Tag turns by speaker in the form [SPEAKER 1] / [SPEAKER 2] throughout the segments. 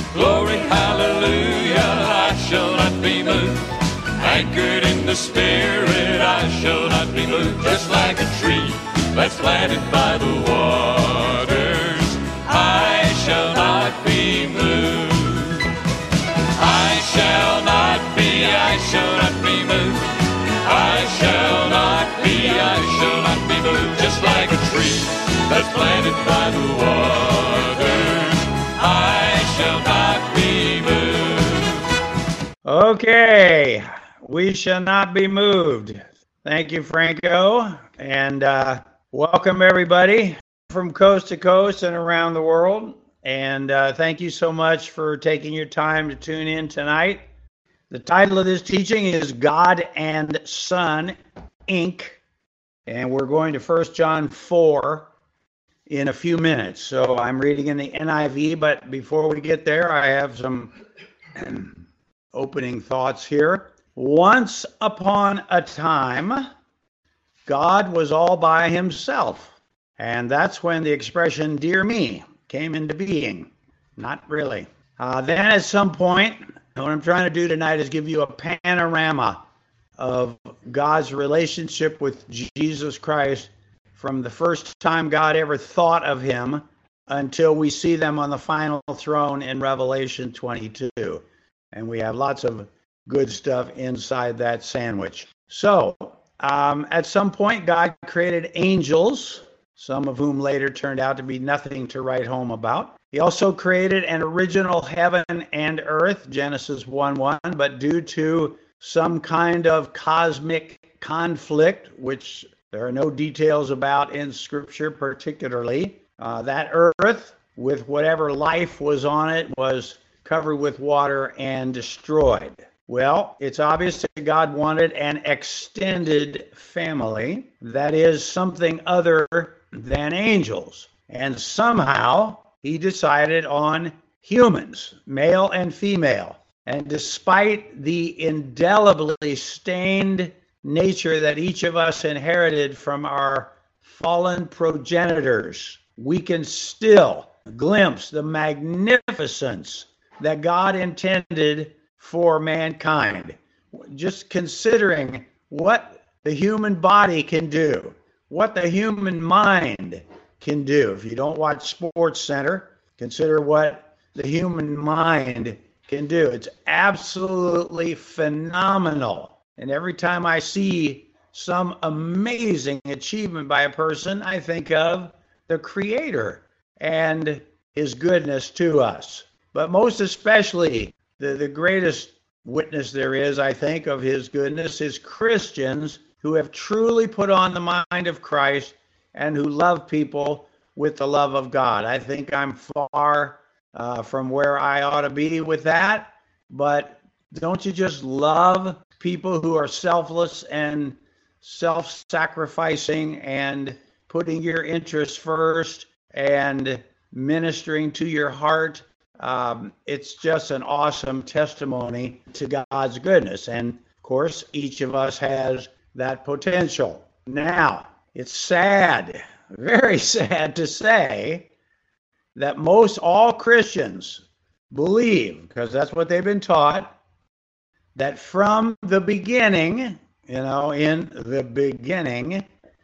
[SPEAKER 1] Glory, hallelujah, I shall not be moved. Anchored in the Spirit, I shall not be moved. Just like a tree that's planted by the waters, I shall not be moved. I shall not be moved. I shall not be moved. Just like a tree that's planted by the waters, I shall not be moved.
[SPEAKER 2] Okay, we shall not be moved. Thank you, Franco, and welcome everybody from coast to coast and around the world. And thank you so much for taking your time to tune in tonight. The title of this teaching is God and Son, Inc., and we're going to 1 John 4 in a few minutes. So I'm reading in the NIV, but before we get there, I have some opening thoughts here. Once upon a time, God was all by himself, and that's when the expression "dear me" came into being. Not really. Then at some point, what I'm trying to do tonight is give you a panorama of God's relationship with Jesus Christ from the first time God ever thought of him until we see them on the final throne in Revelation 22. And we have lots of good stuff inside that sandwich. So, at some point, God created angels, some of whom later turned out to be nothing to write home about. He also created an original heaven and earth, Genesis 1:1, but due to some kind of cosmic conflict, which there are no details about in Scripture particularly, that earth, with whatever life was on it, was covered with water and destroyed. Well, it's obvious that God wanted an extended family, that is something other than angels. And somehow he decided on humans, male and female. And despite the indelibly stained nature that each of us inherited from our fallen progenitors, we can still glimpse the magnificence that God intended for mankind. Just considering what the human body can do, what the human mind can do. If you don't watch Sports Center, consider what the human mind can do. It's absolutely phenomenal. And every time I see some amazing achievement by a person, I think of the Creator and his goodness to us. But most especially, the greatest witness there is, I think, of his goodness is Christians who have truly put on the mind of Christ and who love people with the love of God. I think I'm far from where I ought to be with that, but don't you just love people who are selfless and self-sacrificing and putting your interests first and ministering to your heart? It's just an awesome testimony to God's goodness. And of course, each of us has that potential. Now, it's sad, very sad to say that all Christians believe, because that's what they've been taught, that from the beginning, in the beginning,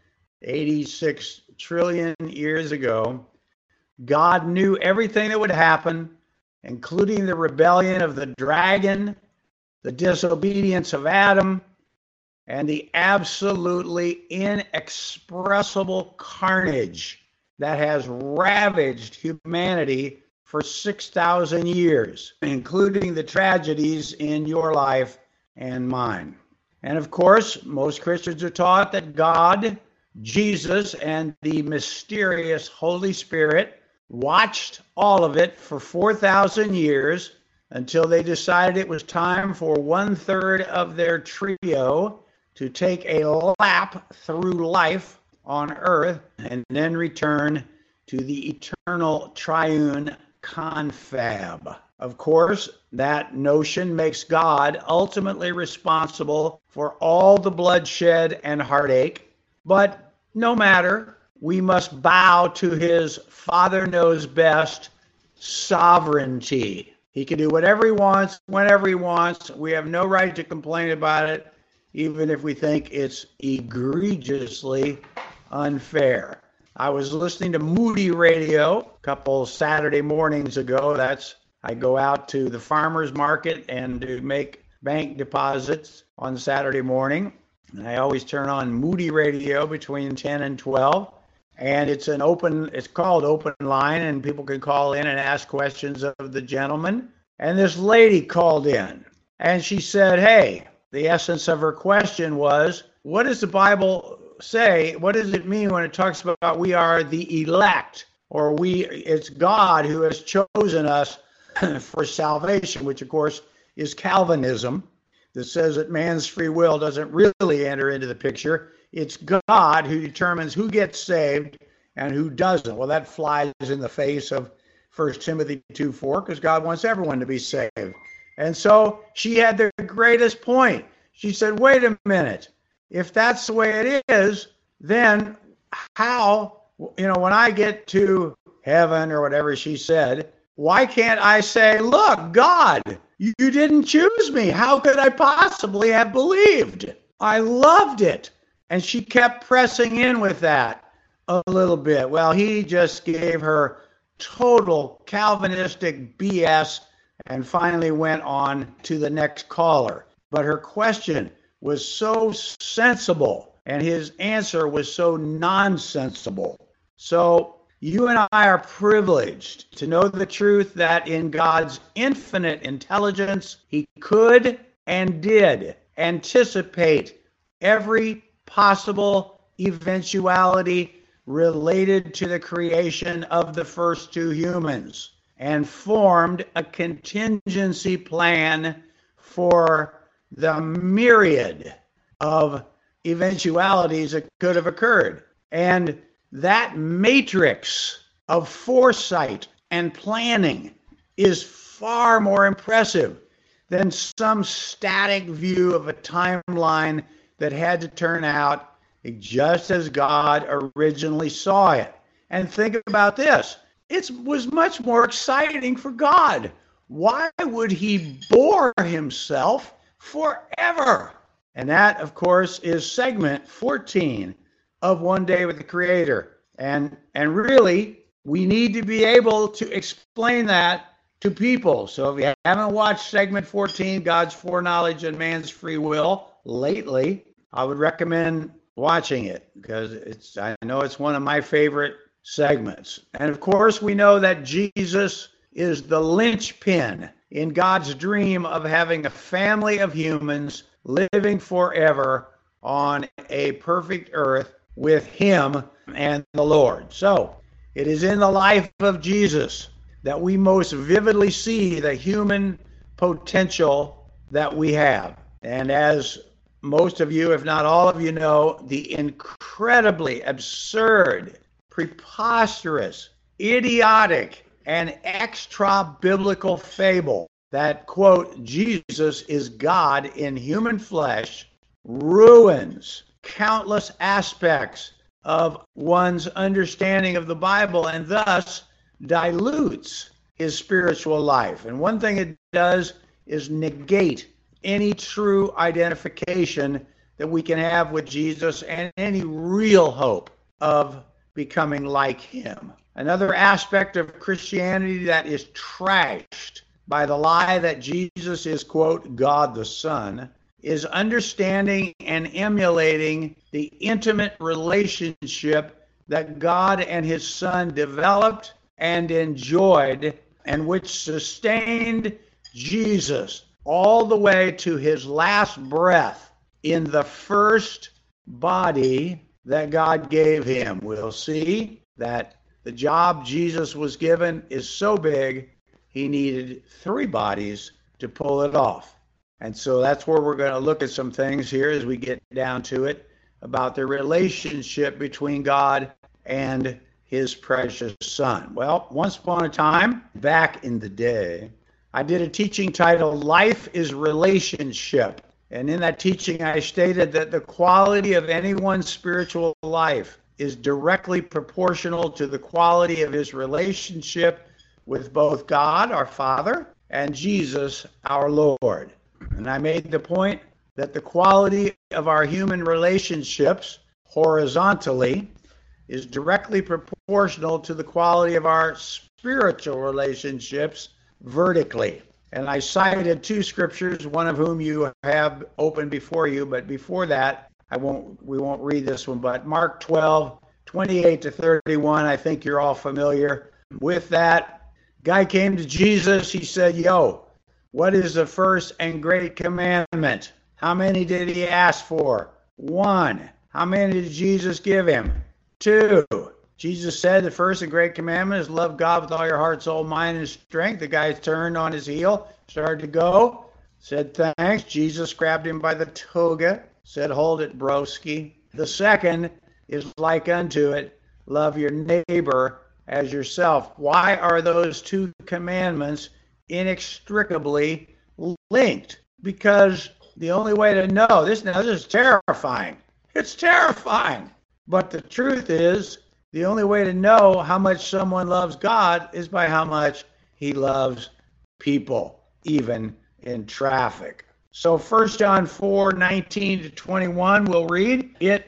[SPEAKER 2] 86 trillion years ago, God knew everything that would happen, including the rebellion of the dragon, the disobedience of Adam, and the absolutely inexpressible carnage that has ravaged humanity for 6,000 years, including the tragedies in your life and mine. And of course, most Christians are taught that God, Jesus, and the mysterious Holy Spirit watched all of it for 4,000 years until they decided it was time for 1/3 of their trio to take a lap through life on earth and then return to the eternal triune confab. Of course, that notion makes God ultimately responsible for all the bloodshed and heartache, but no matter, we must bow to his Father knows best sovereignty. He can do whatever he wants, whenever he wants. We have no right to complain about it, even if we think it's egregiously unfair. I was listening to Moody Radio a couple Saturday mornings ago. I go out to the farmer's market and to make bank deposits on Saturday morning. And I always turn on Moody Radio between 10 and 12. And it's called Open Line, and people can call in and ask questions of the gentleman. And this lady called in, and she said, hey, the essence of her question was, what does the Bible say? What does it mean when it talks about we are the elect, or it's God who has chosen us for salvation, which of course is Calvinism, that says that man's free will doesn't really enter into the picture. It's God who determines who gets saved and who doesn't. Well, that flies in the face of 1 Timothy 2:4, because God wants everyone to be saved. And so she had the greatest point. She said, wait a minute. If that's the way it is, then how, when I get to heaven or whatever she said, why can't I say, look, God, you didn't choose me. How could I possibly have believed? I loved it. And she kept pressing in with that a little bit. Well, he just gave her total Calvinistic BS and finally went on to the next caller. But her question was so sensible and his answer was so nonsensible. So you and I are privileged to know the truth that in God's infinite intelligence, he could and did anticipate every possible eventuality related to the creation of the first two humans and formed a contingency plan for the myriad of eventualities that could have occurred. And that matrix of foresight and planning is far more impressive than some static view of a timeline that had to turn out just as God originally saw it. And think about this. It was much more exciting for God. Why would he bore himself forever? And that, of course, is segment 14 of One Day with the Creator. And really, we need to be able to explain that to people. So if you haven't watched segment 14, God's foreknowledge and man's free will, lately, I would recommend watching it because I know it's one of my favorite segments. And of course, we know that Jesus is the linchpin in God's dream of having a family of humans living forever on a perfect earth with him and the Lord. So it is in the life of Jesus that we most vividly see the human potential that we have. And as most of you, if not all of you, know, the incredibly absurd, preposterous, idiotic, and extra-biblical fable that, quote, Jesus is God in human flesh ruins countless aspects of one's understanding of the Bible and thus dilutes his spiritual life. And one thing it does is negate any true identification that we can have with Jesus and any real hope of becoming like him. Another aspect of Christianity that is trashed by the lie that Jesus is, quote, God the Son, is understanding and emulating the intimate relationship that God and his Son developed and enjoyed, and which sustained Jesus all the way to his last breath in the first body that God gave him. We'll see that the job Jesus was given is so big, he needed 3 bodies to pull it off. And so that's where we're going to look at some things here as we get down to it about the relationship between God and his precious Son. Well, once upon a time, back in the day, I did a teaching titled Life is Relationship. And in that teaching, I stated that the quality of anyone's spiritual life is directly proportional to the quality of his relationship with both God, our Father, and Jesus our Lord. And I made the point that the quality of our human relationships horizontally is directly proportional to the quality of our spiritual relationships vertically. And I cited two scriptures, one of whom you have open before you, but before that, we won't read this one, but Mark 12:28-31, I think you're all familiar with that. Guy came to Jesus, he said, "Yo, what is the first and great commandment?" How many did he ask for? 1. How many did Jesus give him? 2. Jesus said the first and great commandment is love God with all your heart, soul, mind, and strength. The guy turned on his heel, started to go, said thanks. Jesus grabbed him by the toga, said, "Hold it, broski." The second is like unto it, love your neighbor as yourself. Why are those two commandments inextricably linked? Because the only way to know this is terrifying. It's terrifying. But the truth is, the only way to know how much someone loves God is by how much he loves people, even in traffic. So 1 John 4:19-21, we'll read. It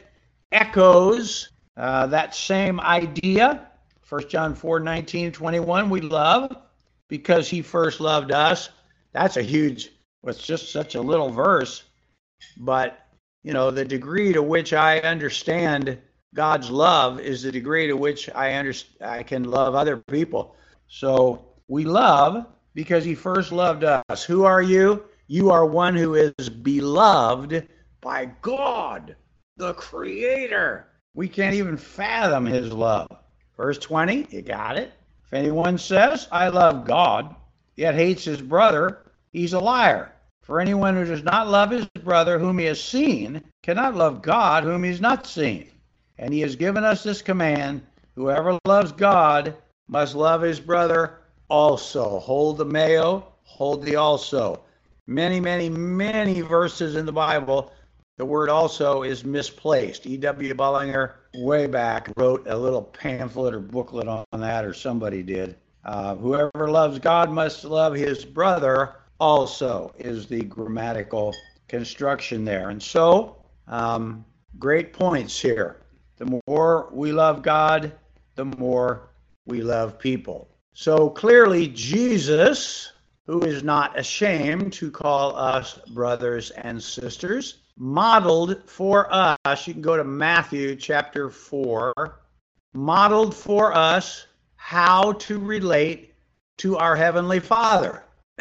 [SPEAKER 2] echoes that same idea. 1 John 4:19-21, we love because he first loved us. That's it's just such a little verse, but the degree to which I understand God's love is the degree to which I can love other people. So we love because he first loved us. Who are you? You are one who is beloved by God, the Creator. We can't even fathom his love. Verse 20, you got it? If anyone says, "I love God," yet hates his brother, he's a liar. For anyone who does not love his brother whom he has seen cannot love God whom he has not seen. And he has given us this command: whoever loves God must love his brother also. Hold the meo, hold the also. Many, many, many verses in the Bible, the word also is misplaced. E.W. Bullinger, way back, wrote a little pamphlet or booklet on that, or somebody did. Whoever loves God must love his brother also is the grammatical construction there. And so, great points here. The more we love God, the more we love people. So clearly, Jesus, who is not ashamed to call us brothers and sisters, modeled for us, you can go to Matthew chapter 4, modeled for us how to relate to our Heavenly Father.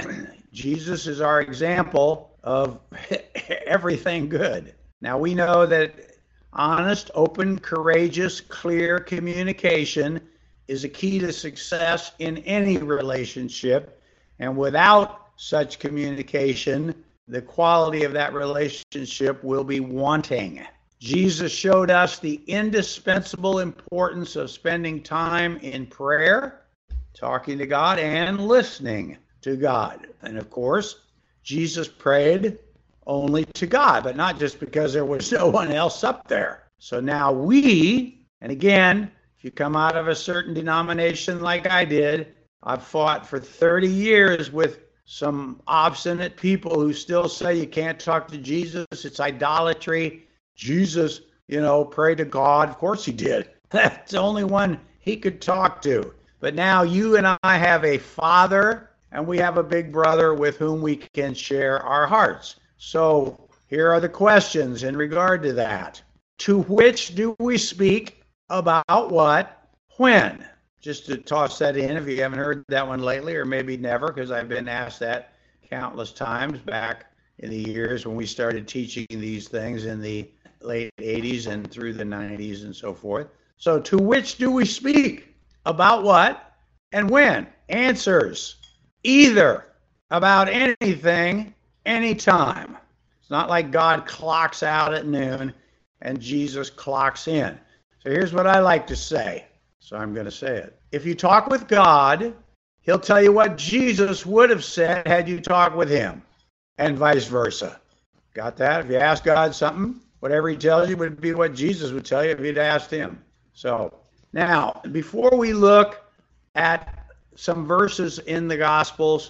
[SPEAKER 2] Jesus is our example of everything good. Now we know that honest, open, courageous, clear communication is a key to success in any relationship. And without such communication, the quality of that relationship will be wanting. Jesus showed us the indispensable importance of spending time in prayer, talking to God, and listening to God. And of course, Jesus prayed only to God, but not just because there was no one else up there. So now and again, if you come out of a certain denomination like I did, I've fought for 30 years with some obstinate people who still say you can't talk to Jesus, it's idolatry. Jesus, prayed to God. Of course he did. That's the only one he could talk to. But now you and I have a Father, and we have a big brother with whom we can share our hearts. So here are the questions in regard to that. To which do we speak about what? When? Just to toss that in if you haven't heard that one lately, or maybe never, because I've been asked that countless times back in the years when we started teaching these things in the late 80s and through the 90s and so forth. So to which do we speak? About what and when? Answers: either, about anything, anytime. It's not like God clocks out at noon and Jesus clocks in. So here's what I like to say. So I'm going to say it. If you talk with God, he'll tell you what Jesus would have said had you talked with him, and vice versa. Got that? If you ask God something, whatever he tells you would be what Jesus would tell you if you'd asked him. So now, before we look at some verses in the Gospels,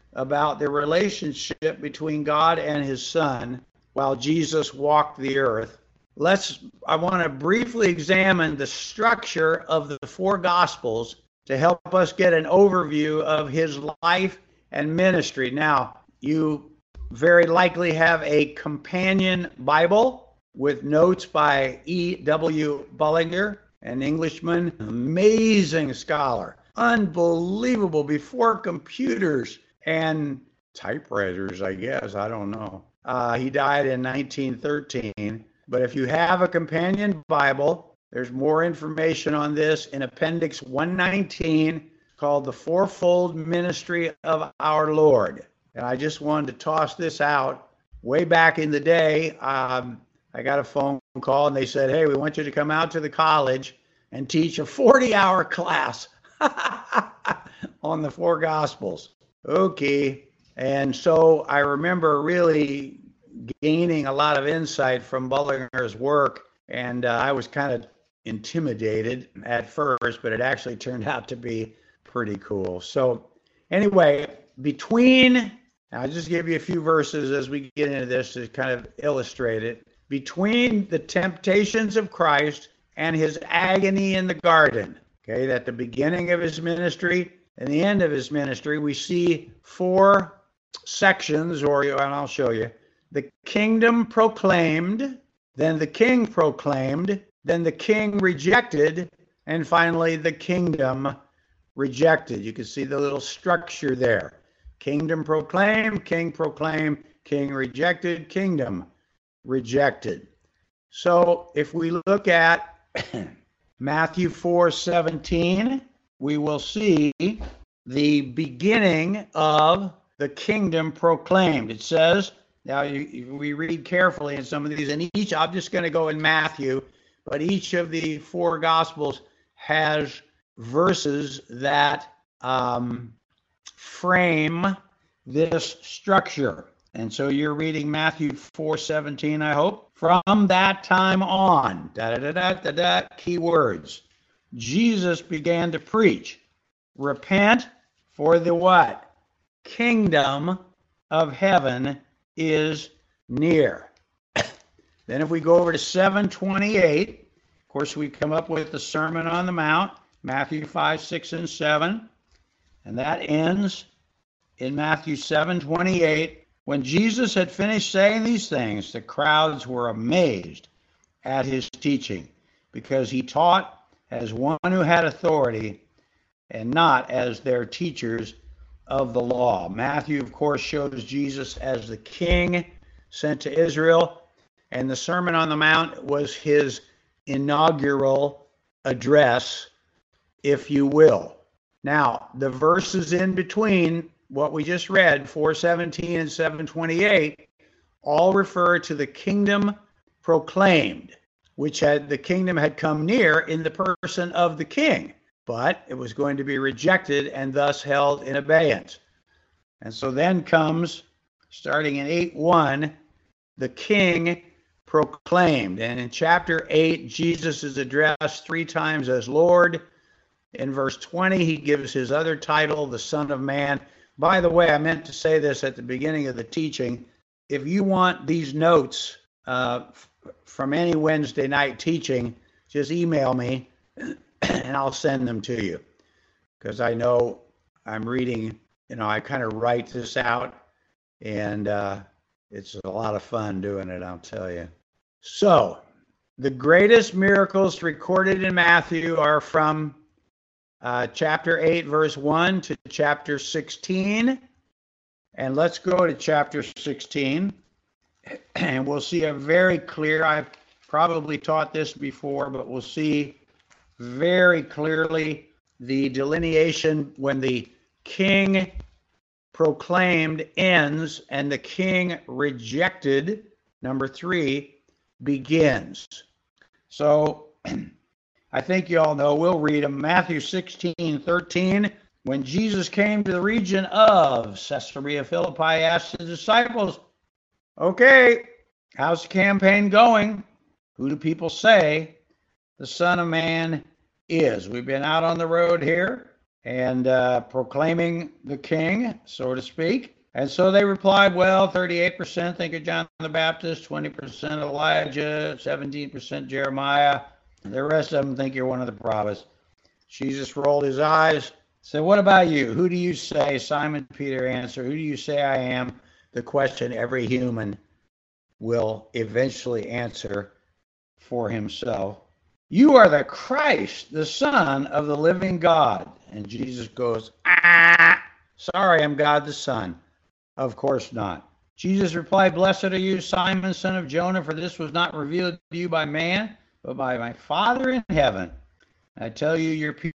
[SPEAKER 2] about the relationship between God and his Son while Jesus walked the earth. I want to briefly examine the structure of the four Gospels to help us get an overview of his life and ministry. Now, you very likely have a companion Bible with notes by E.W. Bullinger, an Englishman, amazing scholar, unbelievable, before computers and typewriters, I guess, I don't know. He died in 1913. But if you have a companion Bible, there's more information on this in Appendix 119 called The Fourfold Ministry of Our Lord. And I just wanted to toss this out. Way back in the day, I got a phone call and they said, hey, we want you to come out to the college and teach a 40-hour class on the four Gospels. Okay. And so I remember really gaining a lot of insight from Bullinger's work, and I was kind of intimidated at first, but it actually turned out to be pretty cool. So anyway, I'll just give you a few verses as we get into this to kind of illustrate it. Between the temptations of Christ and his agony in the garden, okay, at the beginning of his ministry and the end of his ministry, we see four sections, and I'll show you. The kingdom proclaimed, then the king proclaimed, then the king rejected, and finally the kingdom rejected. You can see the little structure there. Kingdom proclaimed, king rejected, kingdom rejected. So if we look at Matthew 4:17, we will see the beginning of the kingdom proclaimed. It says, now we read carefully in some of these, and I'm just going to go in Matthew, but each of the four Gospels has verses that frame this structure. And so you're reading Matthew 4:17, I hope. From that time on, key words, Jesus began to preach, repent, for the what? Kingdom of heaven is near. Then if we go over to 7:28, of course we come up with the Sermon on the Mount, Matthew 5, 6, and 7. And that ends in Matthew 7:28. When Jesus had finished saying these things, the crowds were amazed at his teaching, because he taught as one who had authority and not as their teachers of the law. Matthew, of course, shows Jesus as the king sent to Israel, and the Sermon on the Mount was his inaugural address, if you will. Now, the verses in between what we just read, 4:17 and 7:28, all refer to the kingdom proclaimed, which the kingdom had come near in the person of the king, but it was going to be rejected and thus held in abeyance. And so then comes, starting in 8:1, the king proclaimed. And in chapter 8, Jesus is addressed 3 times as Lord. In verse 20, he gives his other title, the Son of Man. By the way, I meant to say this at the beginning of the teaching. If you want these notes from any Wednesday night teaching, just email me and I'll send them to you. Because I know I'm reading, I kind of write this out, and it's a lot of fun doing it, I'll tell you. So, the greatest miracles recorded in Matthew are from chapter 8, verse 1 to chapter 16. And let's go to chapter 16. And we'll see a very clear, I've probably taught this before, but we'll see very clearly the delineation when the king proclaimed ends and the king rejected, number 3, begins. So I think you all know, we'll read them. Matthew 16:13. When Jesus came to the region of Caesarea Philippi, asked his disciples, okay, how's the campaign going? Who do people say the Son of Man is? We've been out on the road here, and proclaiming the king, so to speak. And so they replied, well, 38% think of John the Baptist, 20% Elijah, 17% Jeremiah. The rest of them think you're one of the prophets. Jesus rolled his eyes, said, what about you? Who do you say? Simon Peter answered, who do you say I am? The question every human will eventually answer for himself. You are the Christ, the Son of the living God. And Jesus goes, sorry, I'm God the Son. Of course not. Jesus replied, blessed are you, Simon, son of Jonah, for this was not revealed to you by man, but by my Father in heaven. I tell you,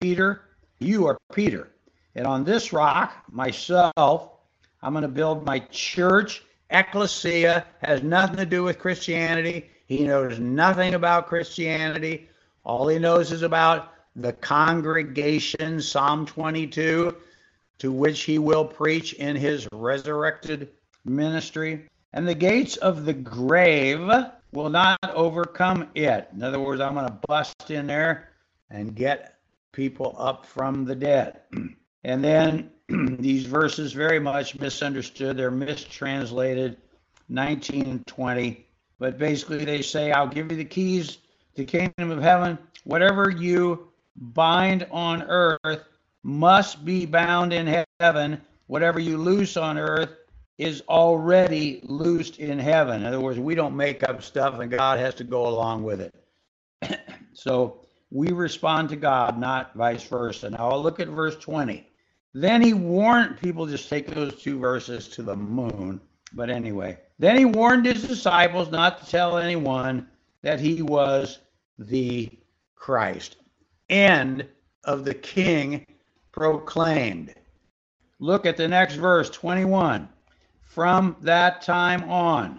[SPEAKER 2] you are Peter. And on this rock, myself, I'm going to build my church. Ecclesia has nothing to do with Christianity. He knows nothing about Christianity. All he knows is about the congregation, Psalm 22, to which he will preach in his resurrected ministry. And the gates of the grave will not overcome it. In other words, I'm going to bust in there and get people up from the dead. And then these verses very much misunderstood. They're mistranslated, 19 and 20. But basically they say, I'll give you the keys to the kingdom of heaven. Whatever you bind on earth must be bound in heaven. Whatever you loose on earth is already loosed in heaven. In other words, we don't make up stuff and God has to go along with it. So we respond to God, not vice versa. Now I'll look at verse 20. Then he warned, people just take those two verses to the moon. But anyway, then he warned his disciples not to tell anyone that he was the Christ. End of the king proclaimed. Look at the next verse, 21. From that time on,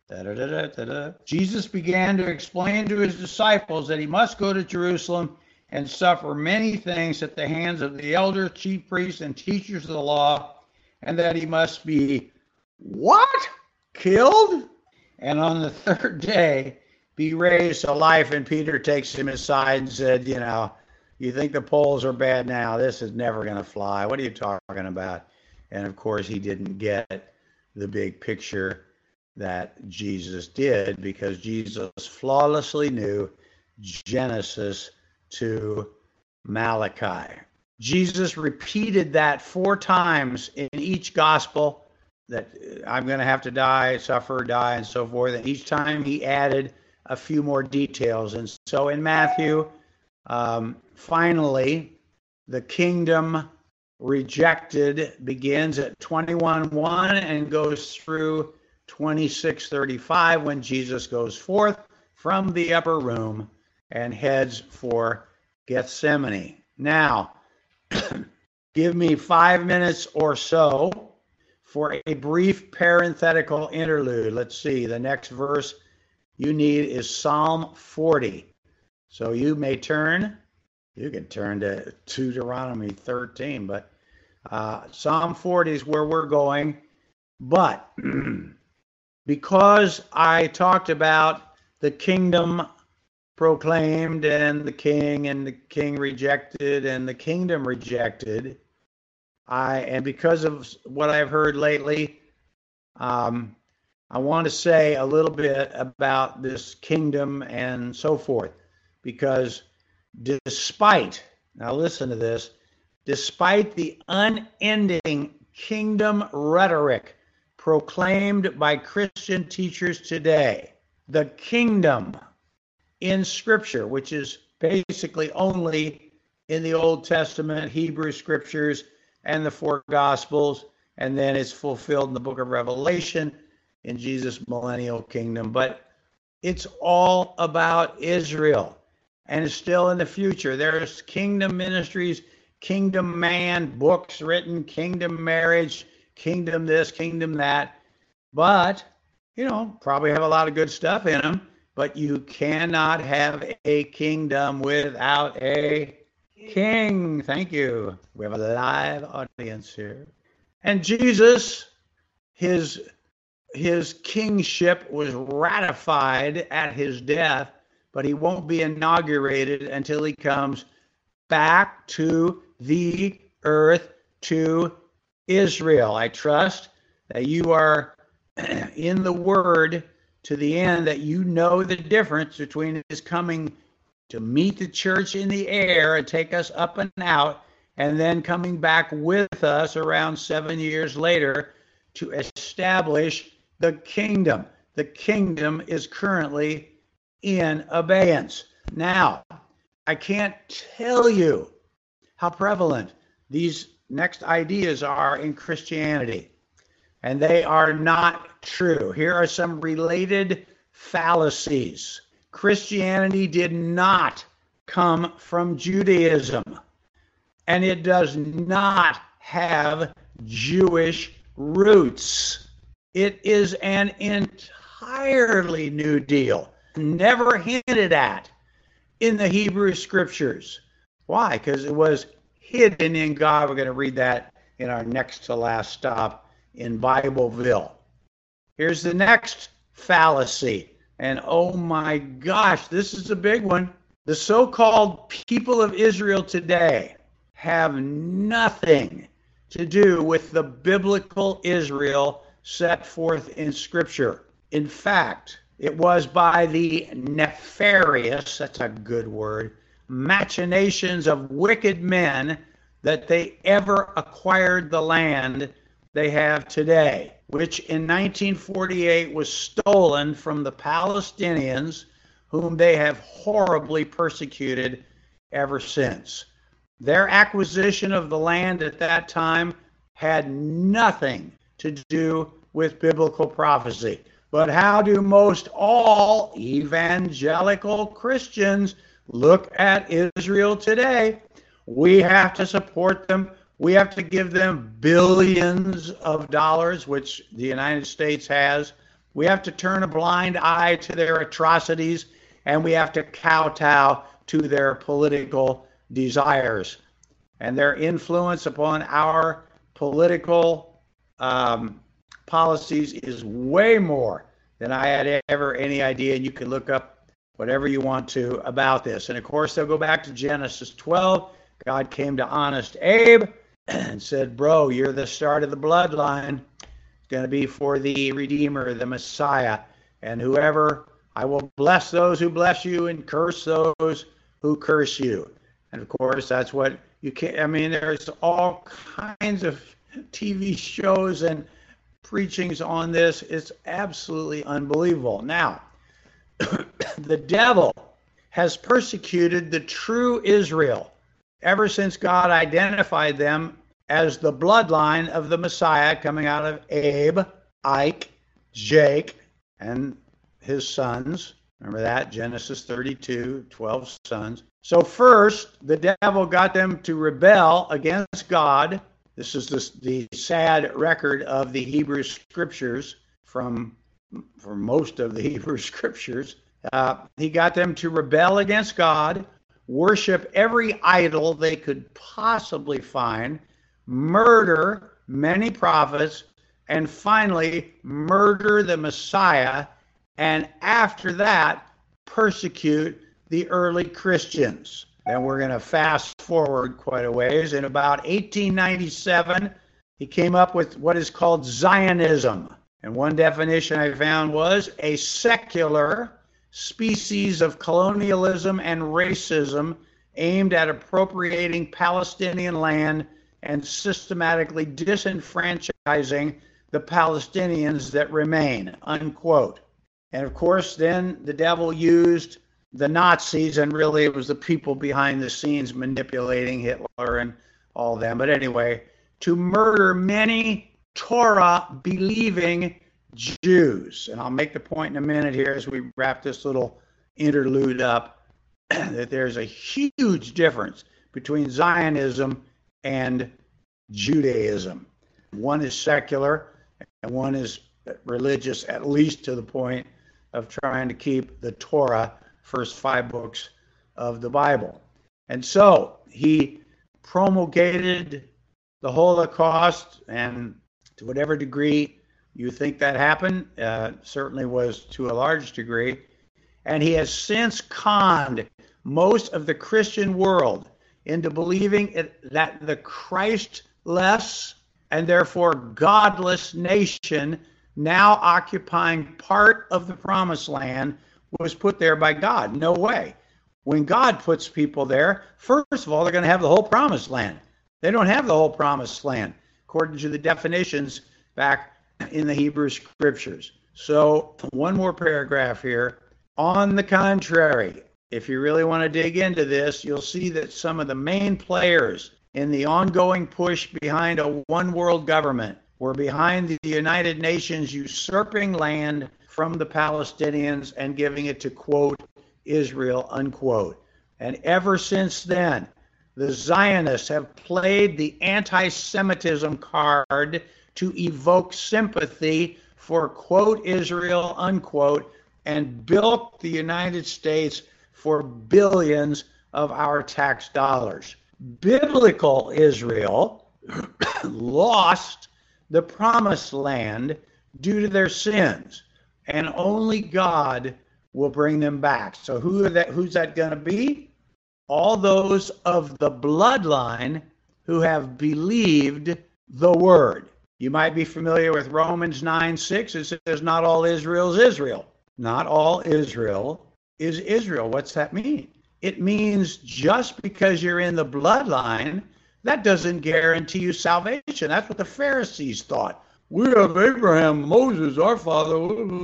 [SPEAKER 2] Jesus began to explain to his disciples that he must go to Jerusalem and suffer many things at the hands of the elders, chief priests, and teachers of the law, and that he must be, what? Killed? And on the third day be raised to life. And Peter takes him aside and said, you think the polls are bad now? This is never going to fly. What are you talking about? And of course, he didn't get the big picture that Jesus did, because Jesus flawlessly knew Genesis to Malachi. Jesus repeated that 4 times in each gospel, that I'm going to have to die, suffer, die, and so forth. And each time he added a few more details. And so in Matthew, finally, the kingdom rejected begins at 21:1 and goes through 26:35 when Jesus goes forth from the upper room and heads for Gethsemane. Now, give me 5 minutes or so for a brief parenthetical interlude. Let's see, the next verse you need is Psalm 40. So you can turn to Deuteronomy 13, but Psalm 40 is where we're going. But because I talked about the kingdom proclaimed and the king rejected and the kingdom rejected, and because of what I've heard lately, I want to say a little bit about this kingdom and so forth, because now listen to this, despite the unending kingdom rhetoric proclaimed by Christian teachers today, the kingdom in Scripture, which is basically only in the Old Testament, Hebrew Scriptures, and the 4 Gospels, and then it's fulfilled in the book of Revelation in Jesus' millennial kingdom. But it's all about Israel, and it's still in the future. There's kingdom ministries, kingdom man, books written, kingdom marriage, kingdom this, kingdom that. But, probably have a lot of good stuff in them. But you cannot have a kingdom without a king. Thank you. We have a live audience here. And Jesus, his kingship was ratified at his death, but he won't be inaugurated until he comes back to the earth to Israel. I trust that you are in the Word to the end, that you know the difference between his coming to meet the church in the air and take us up and out, and then coming back with us around 7 years later to establish the kingdom. The kingdom is currently in abeyance. Now, I can't tell you how prevalent these next ideas are in Christianity, and they are not true. Here are some related fallacies. Christianity did not come from Judaism, and it does not have Jewish roots. It is an entirely new deal, never hinted at in the Hebrew scriptures. Why? Because it was hidden in God. We're going to read that in our next to last stop in Bibleville. Here's the next fallacy. And oh my gosh, this is a big one. The so-called people of Israel today have nothing to do with the biblical Israel set forth in Scripture. In fact, it was by the nefarious, that's a good word, machinations of wicked men that they ever acquired the land they have today, which in 1948 was stolen from the Palestinians, whom they have horribly persecuted ever since. Their acquisition of the land at that time had nothing to do with biblical prophecy. But how do most all evangelical Christians look at Israel today? We have to support them. We have to give them billions of dollars, which the United States has. We have to turn a blind eye to their atrocities, and we have to kowtow to their political desires. And their influence upon our political policies is way more than I had ever any idea. And you can look up whatever you want to about this. And of course, they'll go back to Genesis 12. God came to honest Abe and said, bro, you're the start of the bloodline. It's going to be for the Redeemer, the Messiah. And whoever, I will bless those who bless you and curse those who curse you. And of course, that's what you can't, I mean, there's all kinds of TV shows and preachings on this. It's absolutely unbelievable. Now, the devil has persecuted the true Israel ever since God identified them as the bloodline of the Messiah coming out of Abe, Ike, Jake, and his sons. Remember that? Genesis 32, 12 sons. So first, the devil got them to rebel against God. This is the sad record of the Hebrew scriptures from most of the Hebrew scriptures. He got them to rebel against God, worship every idol they could possibly find, murder many prophets, and finally murder the Messiah, and after that, persecute the early Christians. Then we're going to fast forward quite a ways. In about 1897, he came up with what is called Zionism. And one definition I found was a secular species of colonialism and racism aimed at appropriating Palestinian land and systematically disenfranchising the Palestinians that remain, unquote. And of course, then the devil used the Nazis, and really it was the people behind the scenes manipulating Hitler and all them. But anyway, to murder many Torah-believing Jews. And I'll make the point in a minute here as we wrap this little interlude up, that there's a huge difference between Zionism and Judaism. One is secular and one is religious, at least to the point of trying to keep the Torah, first 5 books of the Bible. And so he promulgated the Holocaust, and to whatever degree you think that happened, certainly was to a large degree. And he has since conned most of the Christian world into believing that the Christless and therefore godless nation now occupying part of the promised land was put there by God. No way. When God puts people there, first of all, they're going to have the whole promised land. They don't have the whole promised land, according to the definitions back in the Hebrew scriptures. So one more paragraph here. On the contrary, if you really want to dig into this, you'll see that some of the main players in the ongoing push behind a one world government were behind the United Nations usurping land from the Palestinians and giving it to, quote, Israel, unquote. And ever since then, the Zionists have played the anti-Semitism card to evoke sympathy for, quote, Israel, unquote, and built the United States for billions of our tax dollars. Biblical Israel lost the promised land due to their sins, and only God will bring them back. So who's that going to be? All those of the bloodline who have believed the word. You might be familiar with Romans 9:6. It says, not all Israel is Israel. Not all Israel is Israel. What's that mean? It means just because you're in the bloodline, that doesn't guarantee you salvation. That's what the Pharisees thought. We have Abraham, Moses, our father.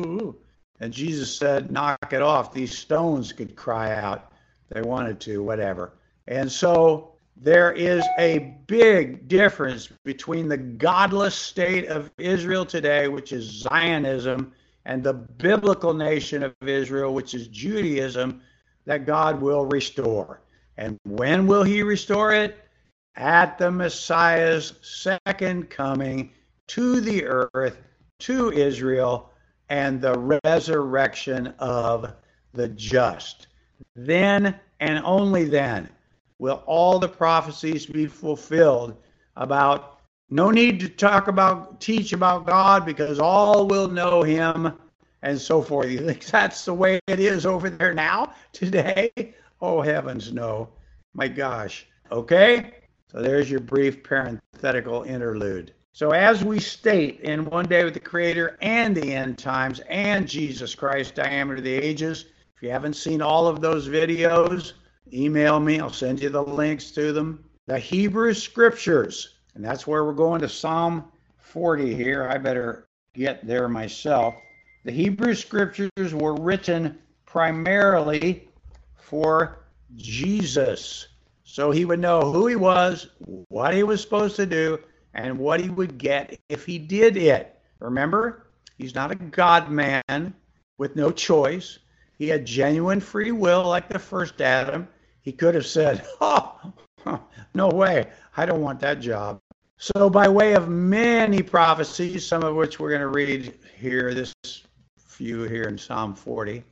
[SPEAKER 2] And Jesus said, knock it off. These stones could cry out. They wanted to, whatever. And so there is a big difference between the godless state of Israel today, which is Zionism, and the biblical nation of Israel, which is Judaism, that God will restore. And when will he restore it? At the Messiah's second coming to the earth, to Israel, and the resurrection of the just. Then and only then will all the prophecies be fulfilled about no need to teach about God because all will know him and so forth. You think that's the way it is over there now, today? Oh, heavens, no. My gosh. Okay? So there's your brief parenthetical interlude. So as we state in One Day with the Creator and the End Times and Jesus Christ, Diameter of the Ages, if you haven't seen all of those videos, email me. I'll send you the links to them. The Hebrew Scriptures, and that's where we're going to Psalm 40 here. I better get there myself. The Hebrew Scriptures were written primarily for Jesus, so he would know who he was, what he was supposed to do, and what he would get if he did it. Remember, he's not a God man with no choice. He had genuine free will like the first Adam. He could have said, oh, no way, I don't want that job. So by way of many prophecies, some of which we're going to read here, this few here in Psalm 40,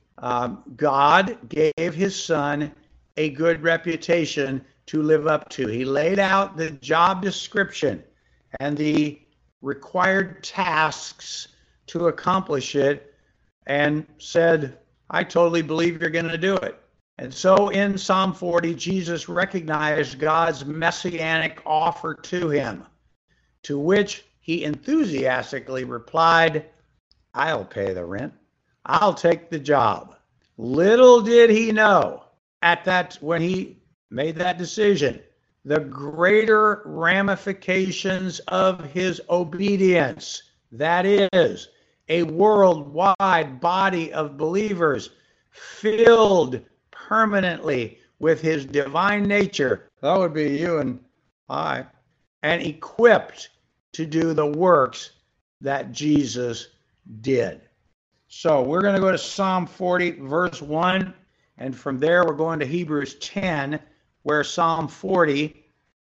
[SPEAKER 2] God gave his son a good reputation to live up to. He laid out the job description and the required tasks to accomplish it and said, I totally believe you're going to do it. And so in Psalm 40, Jesus recognized God's messianic offer to him, to which he enthusiastically replied, I'll pay the rent. I'll take the job. Little did he know when he made that decision, the greater ramifications of his obedience. That is, a worldwide body of believers filled permanently with his divine nature. That would be you and I. And equipped to do the works that Jesus did. So we're going to go to Psalm 40, verse 1. And from there, we're going to Hebrews 10, where Psalm 40,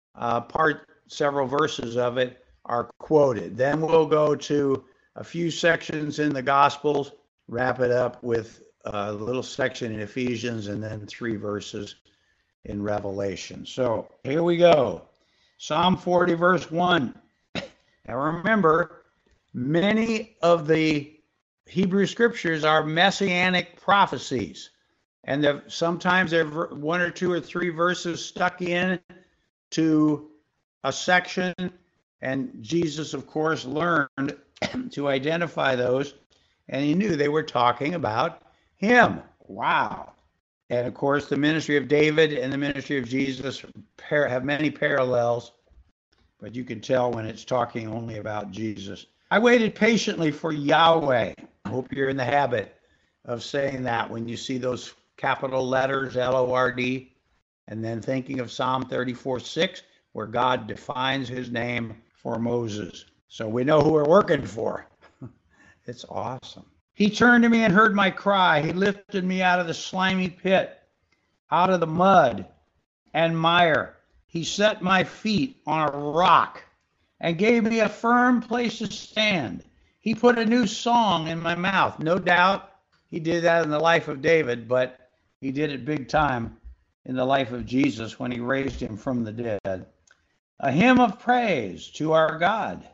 [SPEAKER 2] several verses of it are quoted. Then we'll go to a few sections in the Gospels, wrap it up with a little section in Ephesians, and then 3 verses in Revelation. So here we go. Psalm 40, verse 1. Now remember, many of the Hebrew scriptures are messianic prophecies. And sometimes there are 1 or 2 or 3 verses stuck in to a section, and Jesus, of course, learned to identify those, and he knew they were talking about him. Wow. And of course, the ministry of David and the ministry of Jesus have many parallels, but you can tell when it's talking only about Jesus. I waited patiently for Yahweh. I hope you're in the habit of saying that when you see those capital letters, Lord, and then thinking of Psalm 34:6, where God defines his name for Moses. So we know who we're working for. It's awesome. He turned to me and heard my cry. He lifted me out of the slimy pit, out of the mud and mire. He set my feet on a rock and gave me a firm place to stand. He put a new song in my mouth. No doubt he did that in the life of David, but he did it big time in the life of Jesus when he raised him from the dead. A hymn of praise to our God.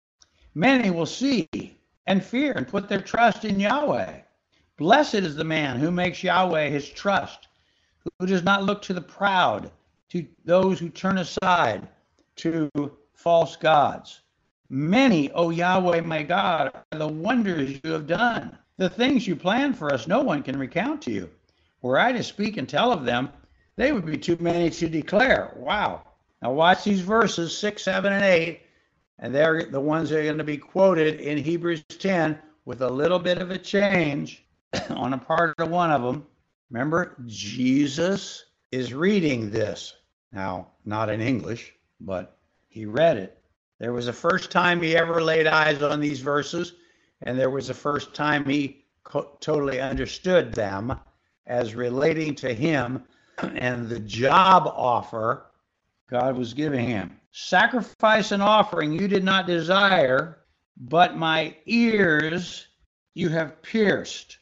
[SPEAKER 2] Many will see and fear and put their trust in Yahweh. Blessed is the man who makes Yahweh his trust, who does not look to the proud, to those who turn aside to false gods. Many, O Yahweh my God, are the wonders you have done. The things you planned for us, no one can recount to you. Were I to speak and tell of them, they would be too many to declare. Wow. Now watch these verses 6, 7, and 8, and they're the ones that are going to be quoted in Hebrews 10 with a little bit of a change on a part of one of them. Remember, Jesus is reading this. Now, not in English, but he read it. There was the first time he ever laid eyes on these verses, and there was the first time he totally understood them as relating to him and the job offer God was giving him. Sacrifice and offering you did not desire, but my ears you have pierced.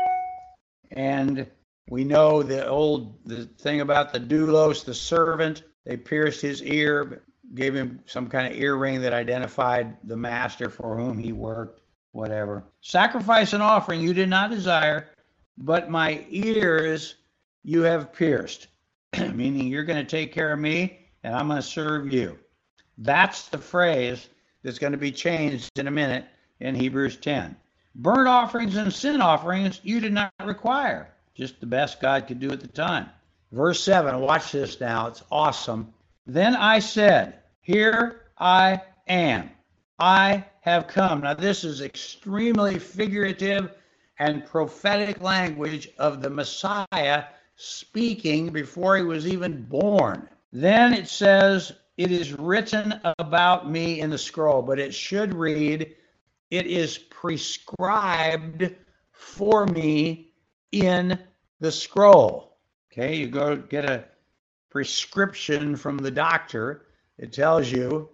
[SPEAKER 2] And we know the thing about the doulos, the servant. They pierced his ear, gave him some kind of earring that identified the master for whom he worked, whatever. Sacrifice and offering you did not desire, but my ears you have pierced. Meaning you're going to take care of me and I'm going to serve you. That's the phrase that's going to be changed in a minute in Hebrews 10. Burnt offerings and sin offerings you did not require. Just the best God could do at the time. Verse 7, watch this now. It's awesome. Then I said, here I am. I have come. Now this is extremely figurative and prophetic language of the Messiah speaking before he was even born. Then it says, it is written about me in the scroll, but it should read, it is prescribed for me in the scroll. Okay, you go get a prescription from the doctor. It tells you,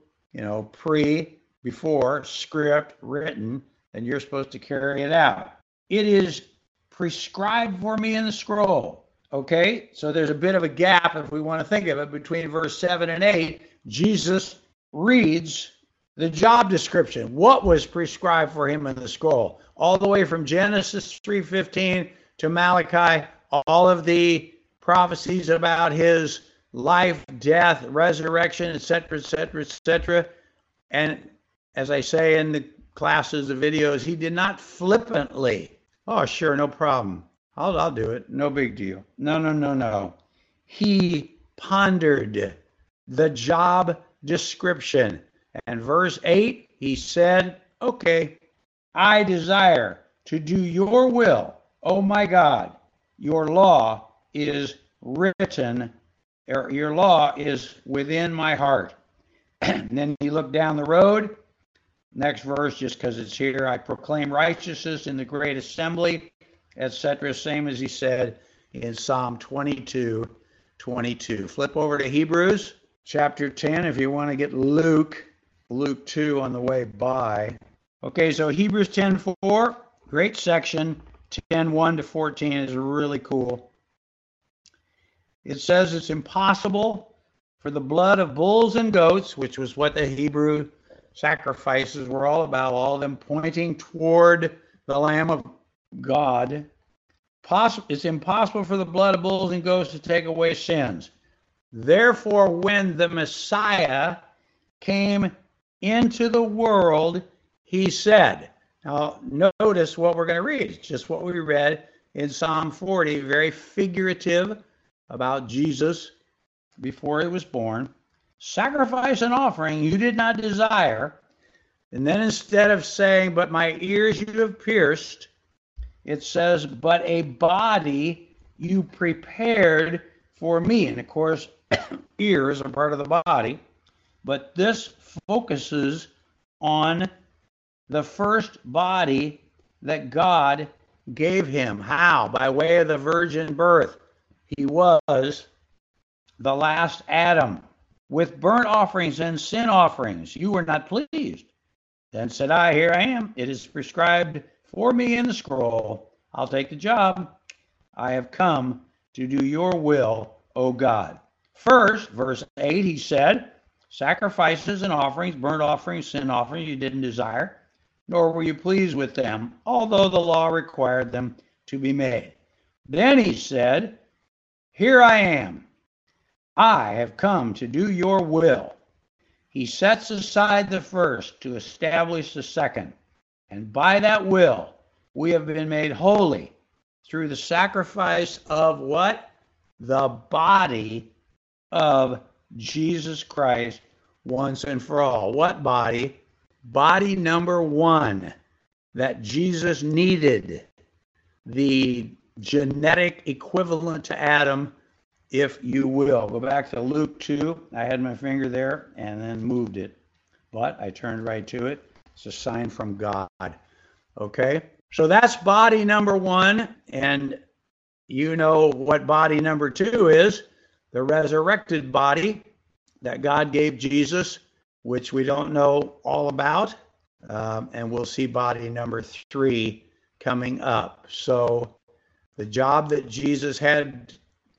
[SPEAKER 2] before, script, written, and you're supposed to carry it out. It is prescribed for me in the scroll. Okay, so there's a bit of a gap, if we want to think of it, between verse 7 and 8. Jesus reads the job description. What was prescribed for him in the scroll? All the way from Genesis 3:15 to Malachi, all of the prophecies about his life, death, resurrection, etc., etc., etc. And as I say in the classes, the videos, he did not flippantly, oh, sure, no problem. I'll do it. No big deal. No. He pondered the job description. And verse 8, he said, okay, I desire to do your will. Oh my God, your law is written, or your law is within my heart. And then he looked down the road. Next verse, just because it's here, I proclaim righteousness in the great assembly, etc. Same as he said in Psalm 22:22. Flip over to Hebrews chapter 10 if you want to get Luke 2 on the way by. Okay, so Hebrews 10:4, great section. 10:1 to 14 is really cool. It says it's impossible for the blood of bulls and goats, which was what the Hebrew sacrifices were all about, all of them pointing toward the Lamb of God. It's impossible for the blood of bulls and goats to take away sins. Therefore, when the Messiah came into the world, he said. Now, notice what we're going to read. It's just what we read in Psalm 40, very figurative about Jesus before he was born. Sacrifice and offering you did not desire. And then instead of saying, but my ears you have pierced, it says, but a body you prepared for me. And of course, ears are part of the body, but this focuses on the first body that God gave him. How? By way of the virgin birth. He was the last Adam. With burnt offerings and sin offerings you were not pleased. Then said I, here I am. It is prescribed for me in the scroll. I'll take the job. I have come to do your will, O God. First, verse 8, he said, sacrifices and offerings, burnt offerings, sin offerings you didn't desire, nor were you pleased with them, although the law required them to be made. Then he said, here I am. I have come to do your will. He sets aside the first to establish the second. And by that will, we have been made holy through the sacrifice of what? The body of Jesus Christ once and for all. What body? Body number one that Jesus needed, the genetic equivalent to Adam, if you will. Go back to Luke 2. I had my finger there and then moved it, but I turned right to it. It's a sign from God. Okay? So that's body number one, and you know what body number two is, the resurrected body that God gave Jesus, which we don't know all about, and we'll see body number three coming up. So the job that Jesus had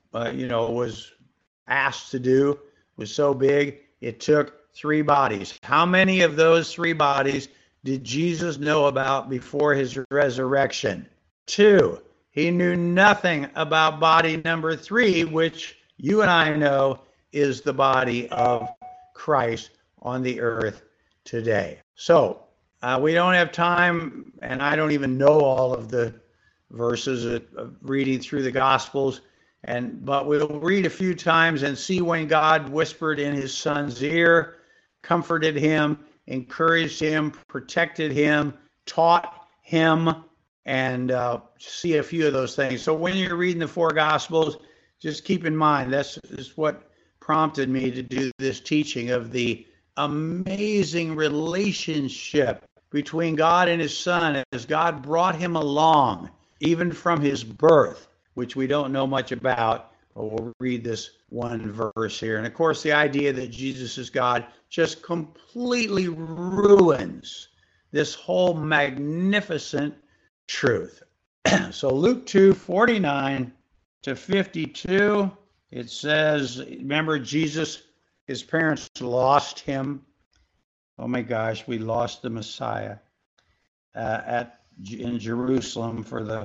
[SPEAKER 2] was asked to do was so big, it took three bodies. How many of those three bodies did Jesus know about before his resurrection? Two. He knew nothing about body number three, which you and I know is the body of Christ on the earth today. So we don't have time, and I don't even know all of the verses of reading through the Gospels. But we'll read a few times and see when God whispered in his son's ear, comforted him, encouraged him, protected him, taught him, and see a few of those things. So when you're reading the four Gospels, just keep in mind that's what prompted me to do this teaching of the amazing relationship between God and his son as God brought him along, even from his birth, which we don't know much about, but we'll read this one verse here. And of course, the idea that Jesus is God just completely ruins this whole magnificent truth. So Luke 2:49 to 52, it says, remember Jesus, his parents lost him. Oh my gosh, we lost the Messiah in Jerusalem for the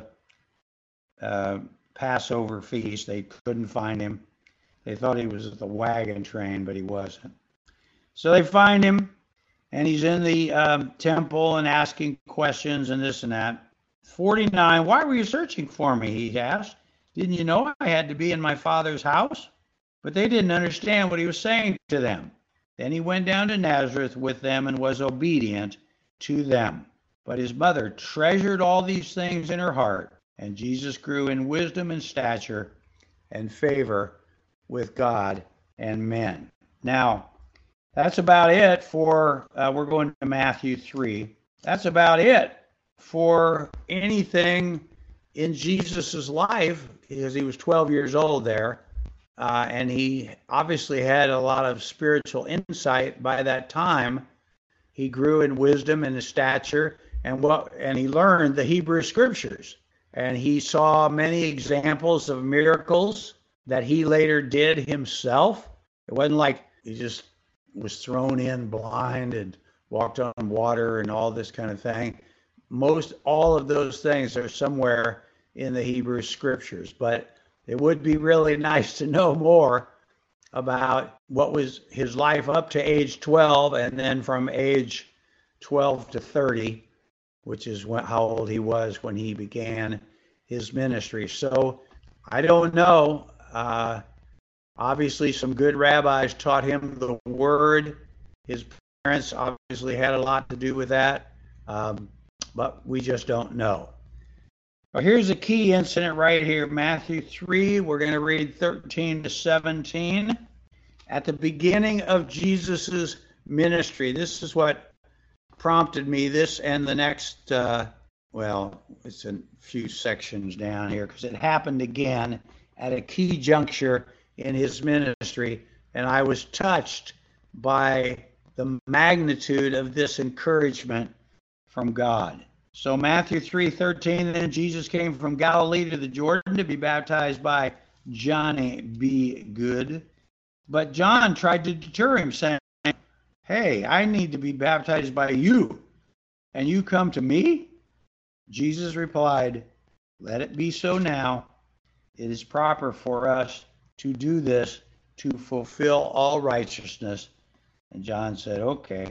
[SPEAKER 2] Passover feast. They couldn't find him. They thought he was at the wagon train, but he wasn't. So they find him, and he's in the temple and asking questions and this and that. 49, why were you searching for me? He asked. Didn't you know I had to be in my Father's house? But they didn't understand what he was saying to them. Then he went down to Nazareth with them and was obedient to them. But his mother treasured all these things in her heart. And Jesus grew in wisdom and stature and favor with God and men. Now, that's about it for, we're going to Matthew 3. That's about it for anything in Jesus's life, because he was 12 years old there. And he obviously had a lot of spiritual insight by that time. He grew in wisdom and stature, and he learned the Hebrew Scriptures. And he saw many examples of miracles that he later did himself. It wasn't like he just was thrown in blind and walked on water and all this kind of thing. All of those things are somewhere in the Hebrew Scriptures. But it would be really nice to know more about what was his life up to age 12 and then from age 12 to 30, which is how old he was when he began his ministry. So I don't know. Obviously, some good rabbis taught him the word. His parents obviously had a lot to do with that, but we just don't know. Well, here's a key incident right here, Matthew 3. We're going to read 13 to 17. At the beginning of Jesus's ministry, this is what prompted me, this and the next, it's a few sections down here, because it happened again at a key juncture in his ministry, and I was touched by the magnitude of this encouragement from God. So Matthew 3:13, then Jesus came from Galilee to the Jordan to be baptized by Johnny B. Good. But John tried to deter him, saying, "Hey, I need to be baptized by you, and you come to me?" Jesus replied, "Let it be so now. It is proper for us to do this to fulfill all righteousness." And John said, "Okay."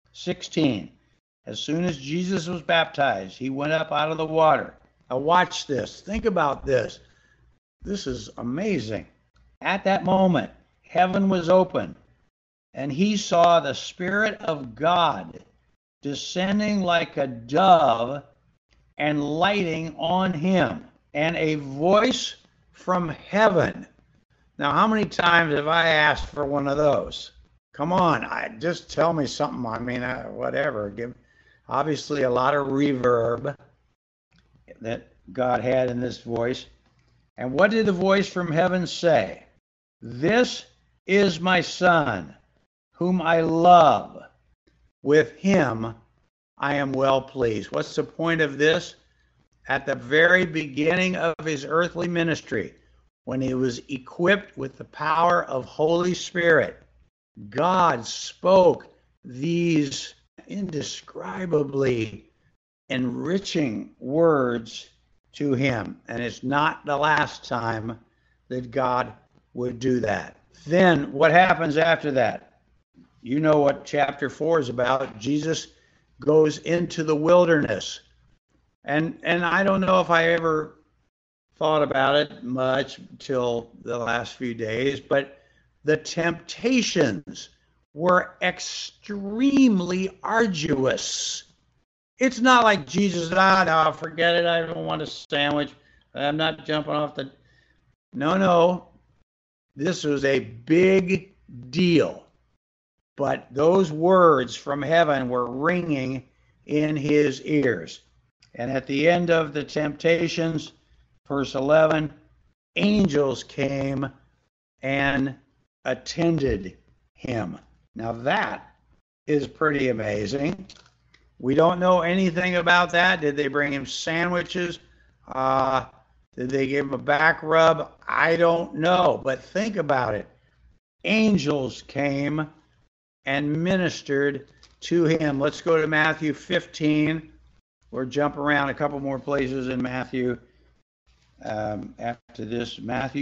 [SPEAKER 2] 16, as soon as Jesus was baptized, he went up out of the water. Now watch this. Think about this. This is amazing. At that moment, heaven was open, and he saw the Spirit of God descending like a dove and lighting on him, and a voice from heaven. Now, how many times have I asked for one of those? Come on, just tell me something. I mean, whatever. Give obviously a lot of reverb that God had in this voice. And what did the voice from heaven say? "This is my Son, whom I love. With him I am well pleased." What's the point of this? At the very beginning of his earthly ministry, when he was equipped with the power of Holy Spirit, God spoke these indescribably enriching words to him. And it's not the last time that God would do that. Then what happens after that? You know what chapter 4 is about. Jesus goes into the wilderness. And I don't know if I ever thought about it much until the last few days, but the temptations were extremely arduous. It's not like Jesus, no, forget it, I don't want a sandwich, I'm not jumping off the... No. This was a big deal. But those words from heaven were ringing in his ears. And at the end of the temptations, verse 11, angels came and attended him. Now that is pretty amazing. We don't know anything about that. Did they bring him sandwiches? Did they give him a back rub? I don't know. But think about it. Angels came and ministered to him. Let's go to Matthew 15. We'll jump around a couple more places in Matthew after this. Matthew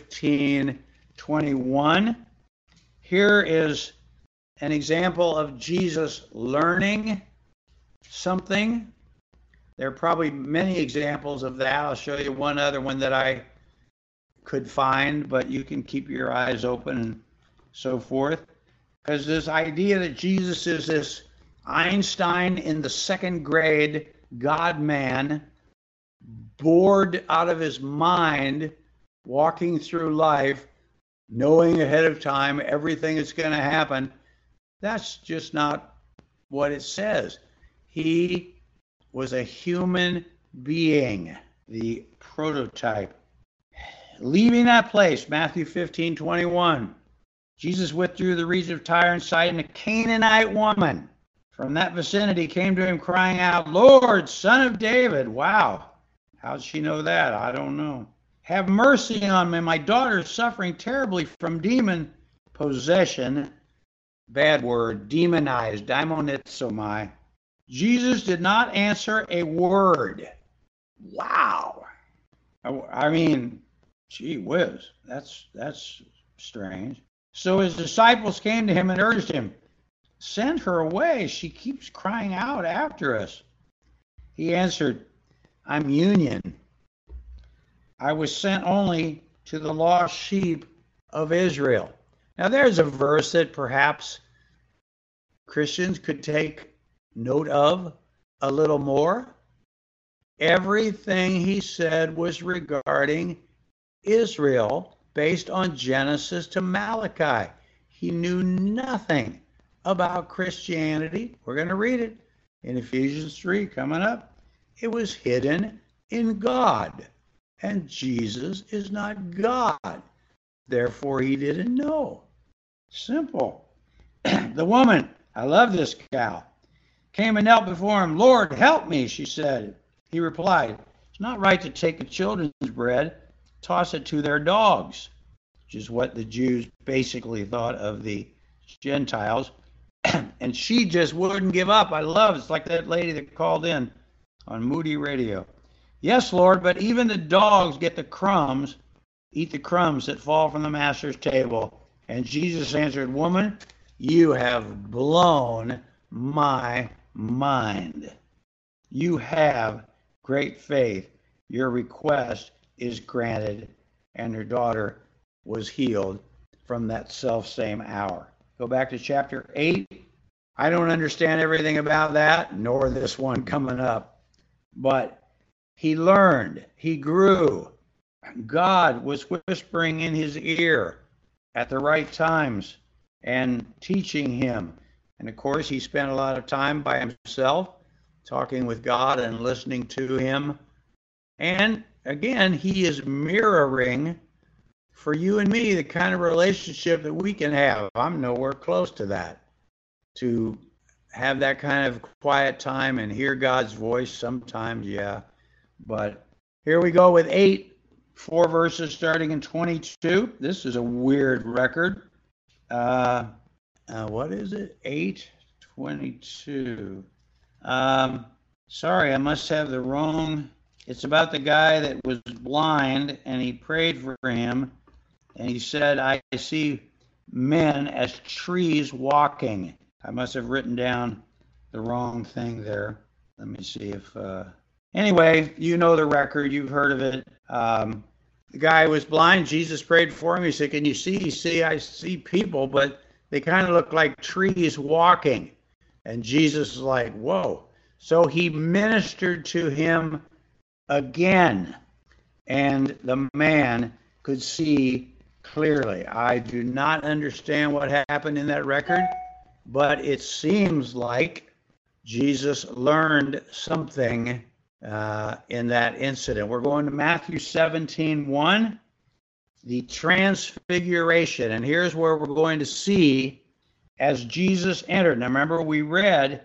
[SPEAKER 2] 15:21. Here is an example of Jesus learning something. There are probably many examples of that. I'll show you one other one that I could find, but you can keep your eyes open and so forth. Because this idea that Jesus is this Einstein in the second grade God-man, bored out of his mind, walking through life, knowing ahead of time everything that's going to happen, that's just not what it says. He was a human being, the prototype. Leaving that place, Matthew 15:21, Jesus withdrew the region of Tyre and Sidon. A Canaanite woman from that vicinity came to him crying out, "Lord, Son of David." Wow. How did she know that? I don't know. "Have mercy on me. My daughter is suffering terribly from demon possession." Bad word. Demonized. Daimonizomai. Jesus did not answer a word. Wow. I mean, gee whiz. That's strange. So his disciples came to him and urged him, "Send her away. She keeps crying out after us." He answered, "I'm Union. I was sent only to the lost sheep of Israel." Now there's a verse that perhaps Christians could take note of a little more. Everything he said was regarding Israel based on Genesis to Malachi. He knew nothing about Christianity. We're going to read it in Ephesians 3 coming up. It was hidden in God, and Jesus is not God. Therefore, he didn't know. Simple. The woman, I love this gal, came and knelt before him. "Lord, help me," she said. He replied, "It's not right to take the children's bread, toss it to their dogs," which is what the Jews basically thought of the Gentiles. And she just wouldn't give up. I love it. It's like that lady that called in on Moody Radio. "Yes, Lord, but even the dogs get the crumbs, eat the crumbs that fall from the master's table." And Jesus answered, "Woman, you have blown my mind. You have great faith. Your request is granted." And her daughter was healed from that self-same hour. Go back to chapter 8. I don't understand everything about that, nor this one coming up. But he learned, he grew. God was whispering in his ear at the right times and teaching him. And of course, he spent a lot of time by himself, talking with God and listening to him. And again, he is mirroring for you and me the kind of relationship that we can have. I'm nowhere close to that. To have that kind of quiet time and hear God's voice sometimes, yeah. But here we go with 8, 4 verses starting in 22. This is a weird record. What is it? 8:22. Sorry, I must have the wrong. It's about the guy that was blind, and he prayed for him, and he said, "I see men as trees walking." I must have written down the wrong thing there. Let me see if... Anyway, you know the record. You've heard of it. The guy was blind. Jesus prayed for him. He said, "Can you see?" He said, "I see people, but they kind of look like trees walking." And Jesus is like, whoa. So he ministered to him again, and the man could see clearly. I do not understand what happened in that record, but it seems like Jesus learned something in that incident. We're going to Matthew 17:1, the transfiguration. And here's where we're going to see as Jesus entered. Now remember, we read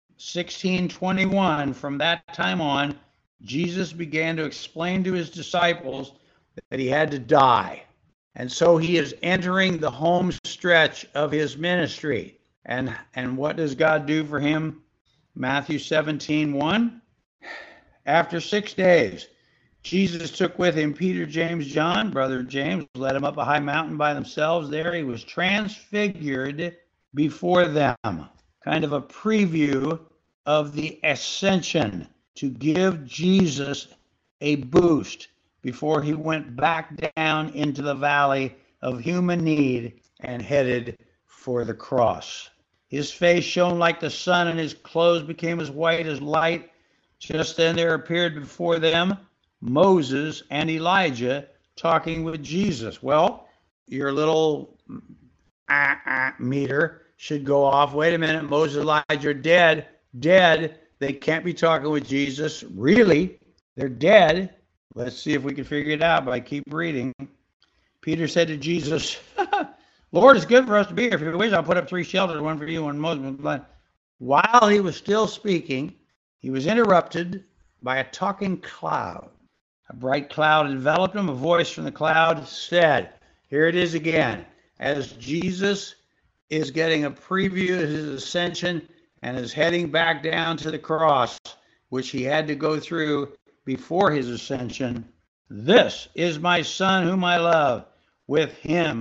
[SPEAKER 2] 16:21. From that time on, Jesus began to explain to his disciples that he had to die. And so he is entering the home stretch of his ministry. And what does God do for him? Matthew 17:1. After 6 days, Jesus took with him Peter, James, John, brother James, led him up a high mountain by themselves. There he was transfigured before them. Kind of a preview of the ascension, to give Jesus a boost before he went back down into the valley of human need and headed for the cross. His face shone like the sun, and his clothes became as white as light. Just then there appeared before them Moses and Elijah talking with Jesus. Well, your little meter should go off. Wait a minute, Moses and Elijah are dead. Dead. They can't be talking with Jesus. Really? They're dead. Let's see if we can figure it out by keep reading. Peter said to Jesus, "Lord, it's good for us to be here. If you wish, I'll put up 3 shelters, one for you, one for Moses." While he was still speaking, he was interrupted by a talking cloud. A bright cloud enveloped him. A voice from the cloud said, here it is again, as Jesus is getting a preview of his ascension and is heading back down to the cross, which he had to go through before his ascension. "This is my son whom I love. With him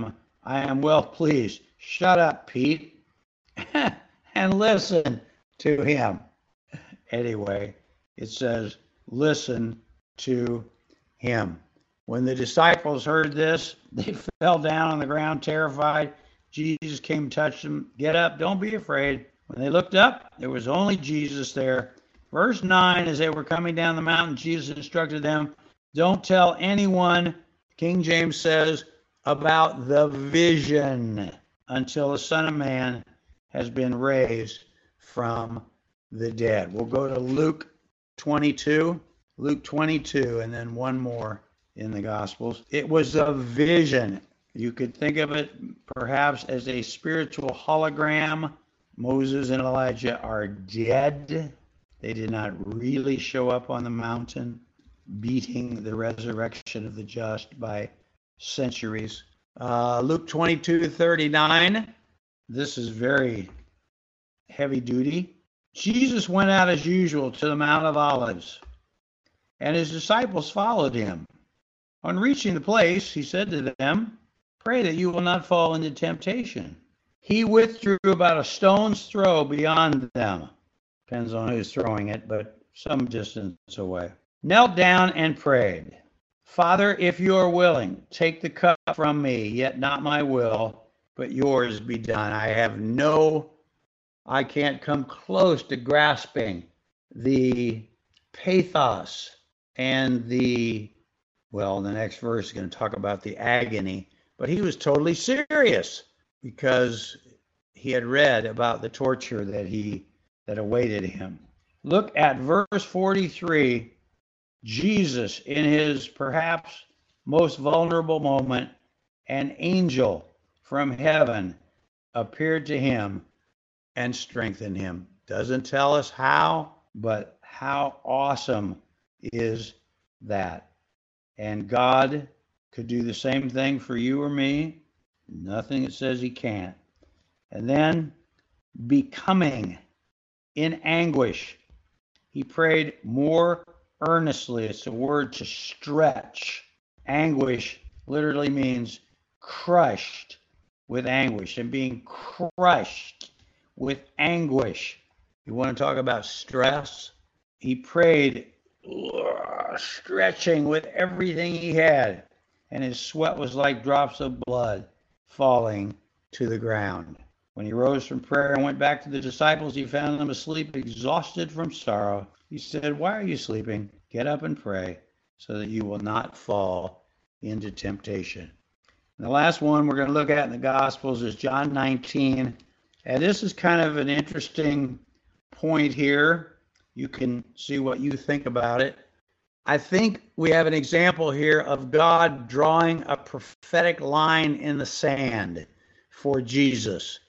[SPEAKER 2] I am well pleased. Shut up, Pete, and listen to him. Anyway, it says, listen to him. When the disciples heard this, they fell down on the ground terrified. Jesus came and touched them. Get up, don't be afraid. When they looked up, there was only Jesus there. Verse 9, as they were coming down the mountain, Jesus instructed them, don't tell anyone, King James says, about the vision until the Son of Man has been raised from the dead. We'll go to Luke 22, and then one more in the Gospels. It was a vision. You could think of it perhaps as a spiritual hologram. Moses and Elijah are dead. They did not really show up on the mountain, beating the resurrection of the just by centuries. Luke 22:39. This is very heavy duty. Jesus went out as usual to the Mount of Olives, and his disciples followed him. On reaching the place, he said to them, pray that you will not fall into temptation. He withdrew about a stone's throw beyond them. Depends on who's throwing it, but some distance away. Knelt down and prayed, Father, if you are willing, take the cup from me, yet not my will, but yours be done. I can't come close to grasping the pathos and the next verse is going to talk about the agony, but he was totally serious because he had read about the torture that awaited him. Look at verse 43. Jesus, in his perhaps most vulnerable moment, an angel from heaven appeared to him and strengthened him. Doesn't tell us how, but how awesome is that? And God could do the same thing for you or me. Nothing that says he can't. And then, becoming in anguish, he prayed more earnestly. It's a word to stretch. Anguish literally means crushed with anguish, and being crushed with anguish. You want to talk about stress? He prayed, stretching with everything he had, and his sweat was like drops of blood falling to the ground. When he rose from prayer and went back to the disciples, he found them asleep, exhausted from sorrow. He said, why are you sleeping? Get up and pray so that you will not fall into temptation. And the last one we're going to look at in the Gospels is John 19. And this is kind of an interesting point here. You can see what you think about it. I think we have an example here of God drawing a prophetic line in the sand for Jesus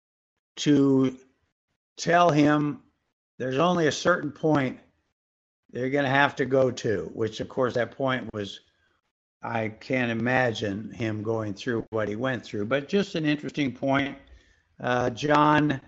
[SPEAKER 2] to tell him there's only a certain point they're going to have to go to, which of course that point was, I can't imagine him going through what he went through, but just an interesting point. John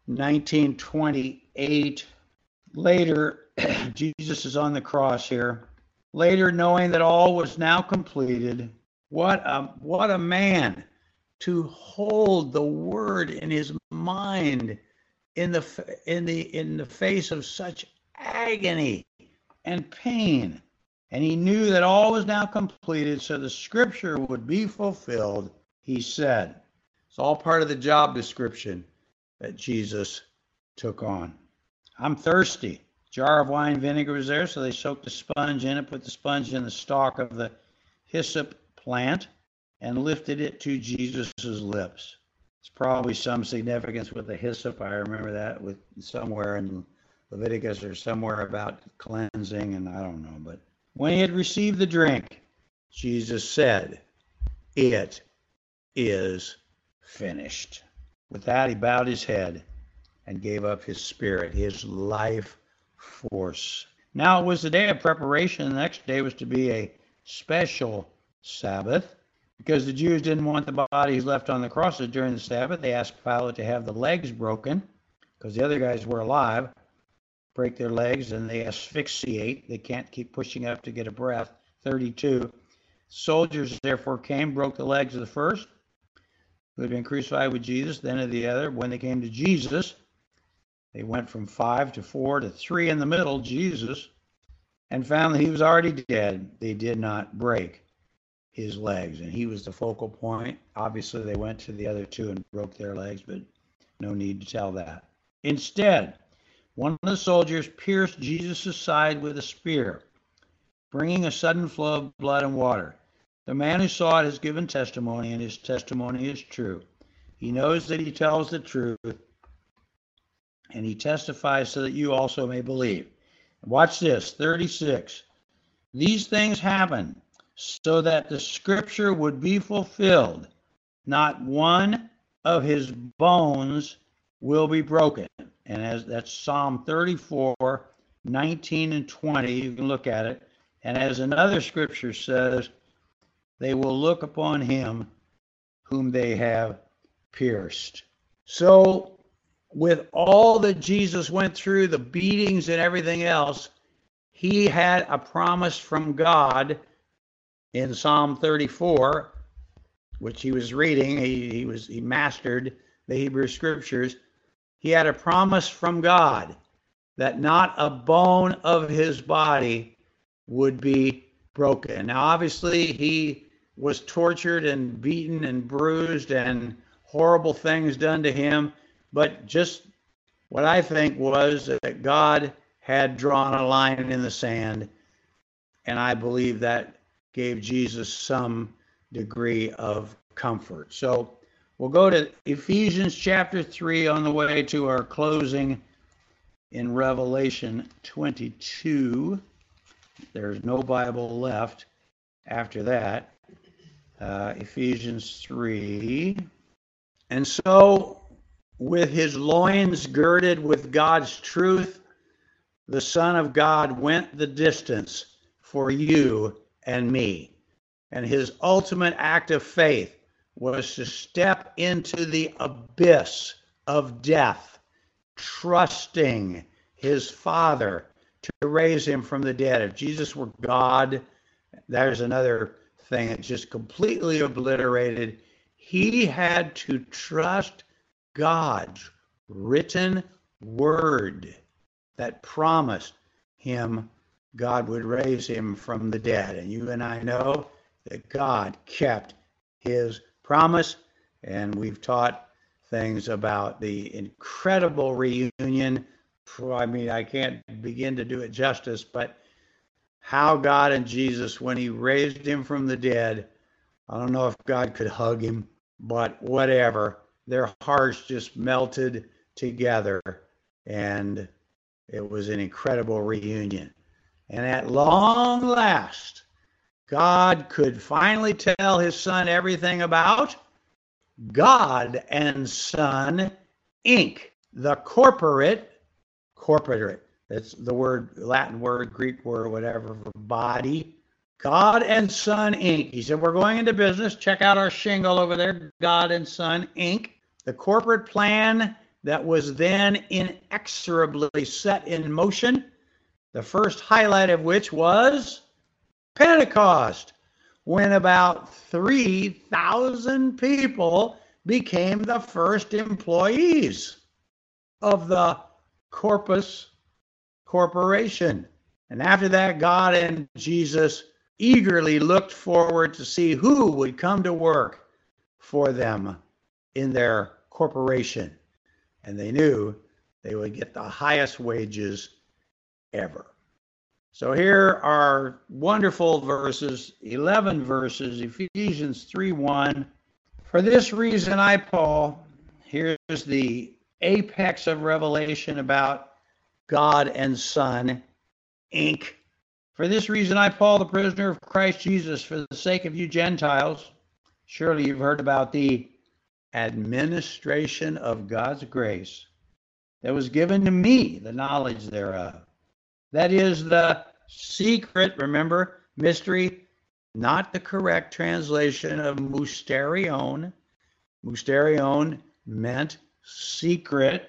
[SPEAKER 2] 19:28. Later, Jesus is on the cross here. Later, knowing that all was now completed, what a man to hold the word in his mind in the face of such agony and pain. And he knew that all was now completed, so the scripture would be fulfilled. He said, it's all part of the job description that Jesus took on. I'm thirsty. Jar of wine vinegar was there, so they soaked a sponge in it, put the sponge in the stalk of the hyssop plant, and lifted it to Jesus' lips. It's probably some significance with the hyssop. I remember that with somewhere in Leviticus or somewhere about cleansing, and I don't know. But when he had received the drink, Jesus said, it is finished. With that, he bowed his head and gave up his spirit, his life force. Now it was the day of preparation. The next day was to be a special Sabbath. Because the Jews didn't want the bodies left on the crosses during the Sabbath, they asked Pilate to have the legs broken, because the other guys were alive, break their legs, and they asphyxiate. They can't keep pushing up to get a breath. 32. Soldiers therefore came, broke the legs of the first, who had been crucified with Jesus, then to the other. When they came to Jesus, they went from 5 to 4 to 3 in the middle, Jesus, and found that he was already dead. They did not break his legs, and he was the focal point. Obviously, they went to the other two and broke their legs, but no need to tell that. Instead, one of the soldiers pierced Jesus' side with a spear, bringing a sudden flow of blood and water. The man who saw it has given testimony, and his testimony is true. He knows that he tells the truth, and he testifies so that you also may believe. Watch this, 36. These things happen so that the scripture would be fulfilled. Not one of his bones will be broken. And that's Psalm 34, 19 and 20. You can look at it. And as another scripture says, they will look upon him whom they have pierced. So with all that Jesus went through, the beatings and everything else, he had a promise from God in Psalm 34, which he was reading. He mastered the Hebrew scriptures. He had a promise from God that not a bone of his body would be broken. Now, obviously, he was tortured and beaten and bruised and horrible things done to him. But just what I think was that God had drawn a line in the sand, and I believe that gave Jesus some degree of comfort. So we'll go to Ephesians chapter 3 on the way to our closing in Revelation 22. There's no Bible left after that. Ephesians 3. And so, with his loins girded with God's truth, the Son of God went the distance for you and me. And his ultimate act of faith was to step into the abyss of death, trusting his Father to raise him from the dead. If Jesus were God, there's another thing that's just completely obliterated. He had to trust God's written word that promised him God would raise him from the dead. And you and I know that God kept his promise, and we've taught things about the incredible reunion. I mean, I can't begin to do it justice, but how God and Jesus, when he raised him from the dead, I don't know if God could hug him, but whatever, their hearts just melted together, and it was an incredible reunion. And at long last, God could finally tell his Son everything about God and Son, Inc., the corporate, that's the word, Latin word, Greek word, whatever, for body. God and Son, Inc. He said, we're going into business. Check out our shingle over there, God and Son, Inc. The corporate plan that was then inexorably set in motion, the first highlight of which was Pentecost, when about 3,000 people became the first employees of the Corpus Corporation. And after that, God and Jesus eagerly looked forward to see who would come to work for them in their corporation. And they knew they would get the highest wages ever. So here are wonderful verses, 11 verses, Ephesians 3:1. For this reason, I, Paul, here's the apex of revelation about God and Son, Inc. For this reason, I, Paul, the prisoner of Christ Jesus, for the sake of you Gentiles, surely you've heard about the administration of God's grace that was given to me, the knowledge thereof. That is the secret, remember, mystery, not the correct translation of mysterion. Mysterion meant secret.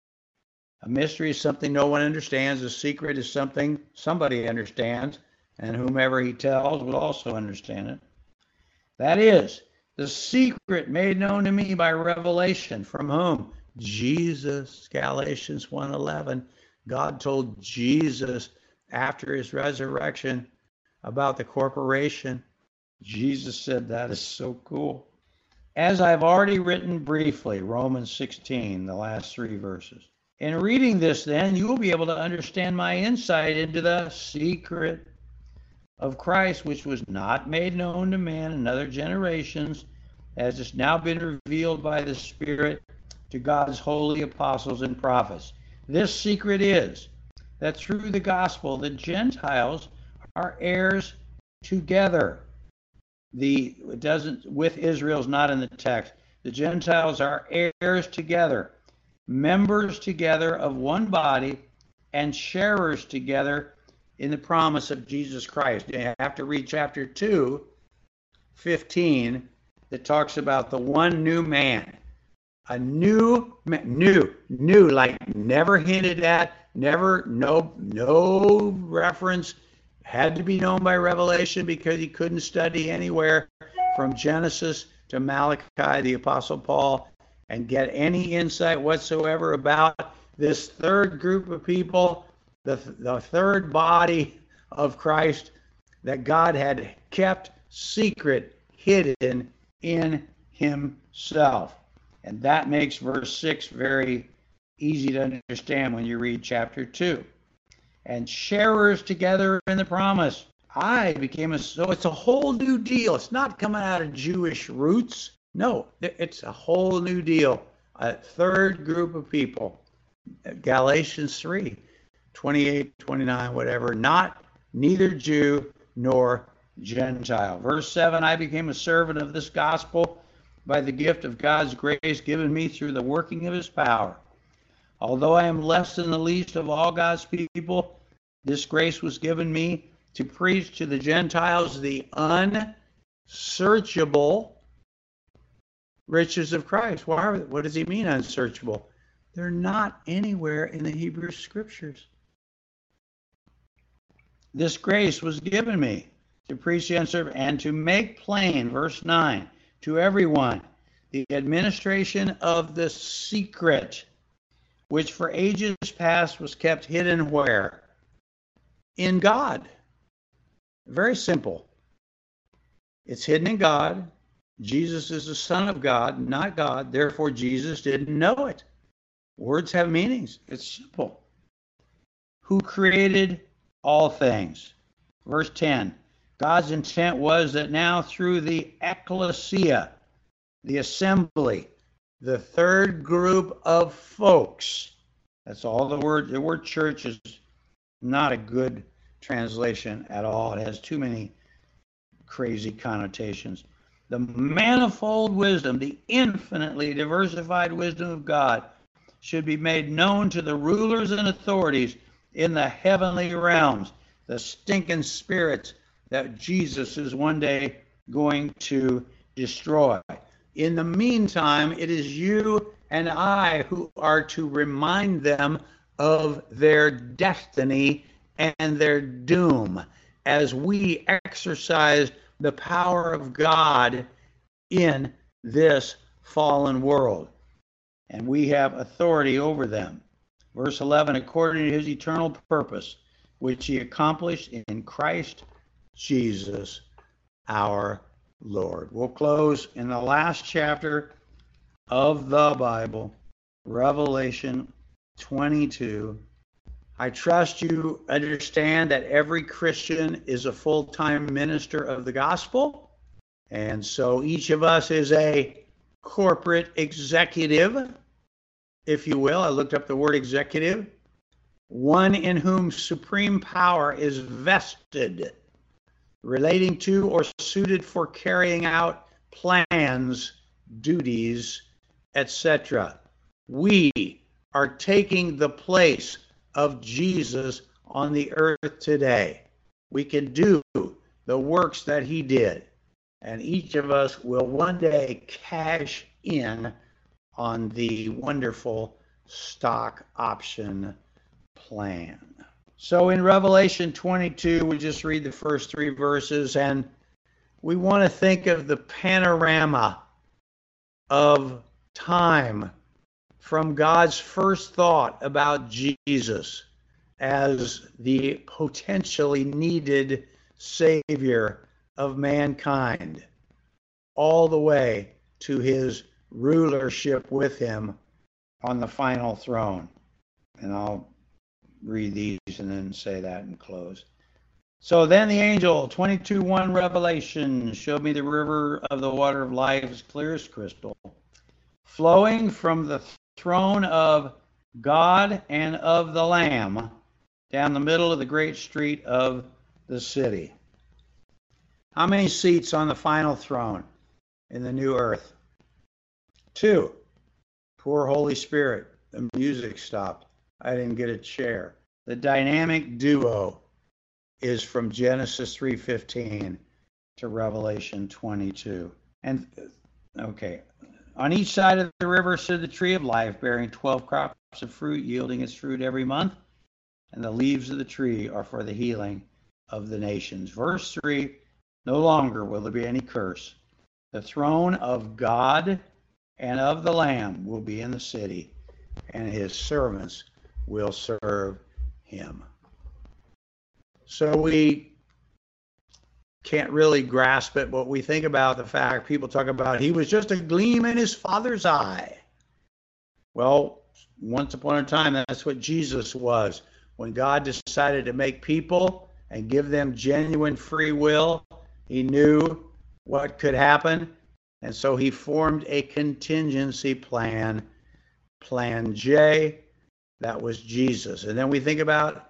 [SPEAKER 2] A mystery is something no one understands. A secret is something somebody understands, and whomever he tells will also understand it. That is The secret made known to me by revelation. From whom? Jesus. Galatians 1:11. God told Jesus after his resurrection about the corporation. Jesus said, that is so cool. As I've already written briefly, Romans 16, the last 3 verses. In reading this, then, you will be able to understand my insight into the secret of Christ, which was not made known to man in other generations, as it's now been revealed by the Spirit to God's holy apostles and prophets. This secret is that through the gospel, the Gentiles are heirs together. It doesn't, with Israel's not in the text. The Gentiles are heirs together, members together of one body, and sharers together in the promise of Jesus Christ. You have to read chapter 2:15 that talks about the one new man. A new, like never hinted at, never, no reference, had to be known by revelation because he couldn't study anywhere from Genesis to Malachi, the Apostle Paul, and get any insight whatsoever about this third group of people, the third body of Christ that God had kept secret, hidden in himself. And that makes verse 6 very easy to understand when you read chapter 2. And sharers together in the promise. So it's a whole new deal. It's not coming out of Jewish roots. No, it's a whole new deal. A third group of people. Galatians 3:28, 29, whatever. Neither Jew nor Gentile. Verse 7, I became a servant of this gospel by the gift of God's grace given me through the working of his power. Although I am less than the least of all God's people, this grace was given me to preach to the Gentiles the unsearchable riches of Christ. What does he mean, unsearchable? They're not anywhere in the Hebrew Scriptures. This grace was given me to preach the unsearchable and to make plain, verse 9, to everyone the administration of the secret, which for ages past was kept hidden where? In God. Very simple. It's hidden in God. Jesus is the Son of God, not God. Therefore, Jesus didn't know it. Words have meanings. It's simple. Who created all things? Verse 10. God's intent was that now through the ecclesia, the assembly, the third group of folks, that's all the word. The word church is not a good translation at all. It has too many crazy connotations. The manifold wisdom, the infinitely diversified wisdom of God should be made known to the rulers and authorities in the heavenly realms, the stinking spirits that Jesus is one day going to destroy. In the meantime, it is you and I who are to remind them of their destiny and their doom as we exercise the power of God in this fallen world. And we have authority over them. Verse 11, according to his eternal purpose, which he accomplished in Christ Jesus our Lord. We'll close in the last chapter of the Bible, Revelation 22. I trust you understand that every Christian is a full-time minister of the gospel. And so each of us is a corporate executive, if you will. I looked up the word executive. One in whom supreme power is vested, relating to or suited for carrying out plans, duties, etc. We are taking the place of Jesus on the earth today. We can do the works that he did, and each of us will one day cash in on the wonderful stock option plan. So in Revelation 22, we just read the first 3 verses, and we want to think of the panorama of time from God's first thought about Jesus as the potentially needed Savior of mankind, all the way to his rulership with him on the final throne. And I'll read these and then say that and close. So then the angel, 22:1 Revelation, showed me the river of the water of life as clear as crystal, flowing from the throne of God and of the Lamb down the middle of the great street of the city. How many seats on the final throne in the new earth? 2. Poor Holy Spirit. The music stopped. I didn't get a chair. The dynamic duo is from Genesis 3:15 to Revelation 22. And okay, on each side of the river stood the tree of life, bearing 12 crops of fruit, yielding its fruit every month, and the leaves of the tree are for the healing of the nations. Verse 3, no longer will there be any curse. The throne of God and of the Lamb will be in the city, and his servants will serve him. So we can't really grasp it, but we think about the fact people talk about he was just a gleam in his Father's eye. Well, once upon a time, that's what Jesus was. When God decided to make people and give them genuine free will, he knew what could happen. And so he formed a contingency plan, Plan J, that was Jesus. And then we think about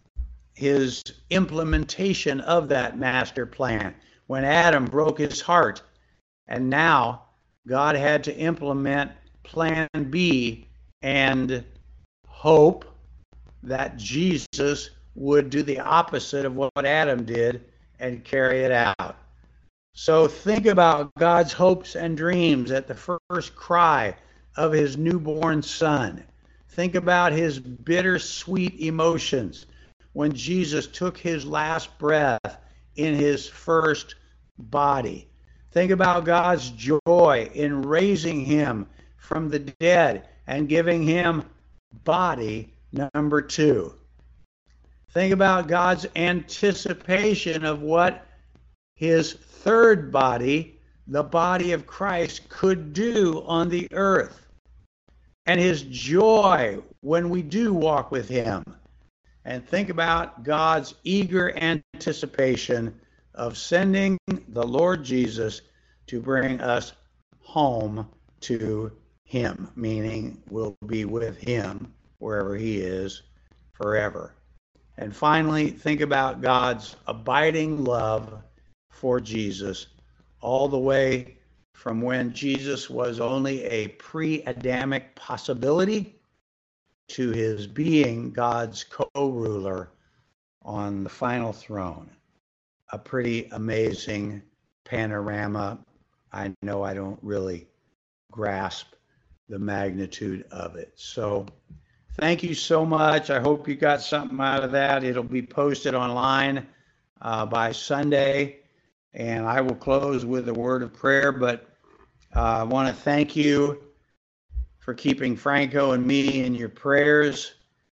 [SPEAKER 2] his implementation of that master plan when Adam broke his heart. And now God had to implement Plan B and hope that Jesus would do the opposite of what Adam did and carry it out. So think about God's hopes and dreams at the first cry of his newborn son. Think about his bittersweet emotions when Jesus took his last breath in his first body. Think about God's joy in raising him from the dead and giving him body number 2. Think about God's anticipation of what his third body, the body of Christ, could do on the earth, and his joy when we do walk with him. And think about God's eager anticipation of sending the Lord Jesus to bring us home to him, meaning we'll be with him wherever he is forever. And finally, think about God's abiding love for Jesus all the way from when Jesus was only a pre-Adamic possibility to his being God's co-ruler on the final throne. A pretty amazing panorama. I know I don't really grasp the magnitude of it. So thank you so much. I hope you got something out of that. It'll be posted online by Sunday, and I will close with a word of prayer, but I want to thank you for keeping Franco and me in your prayers.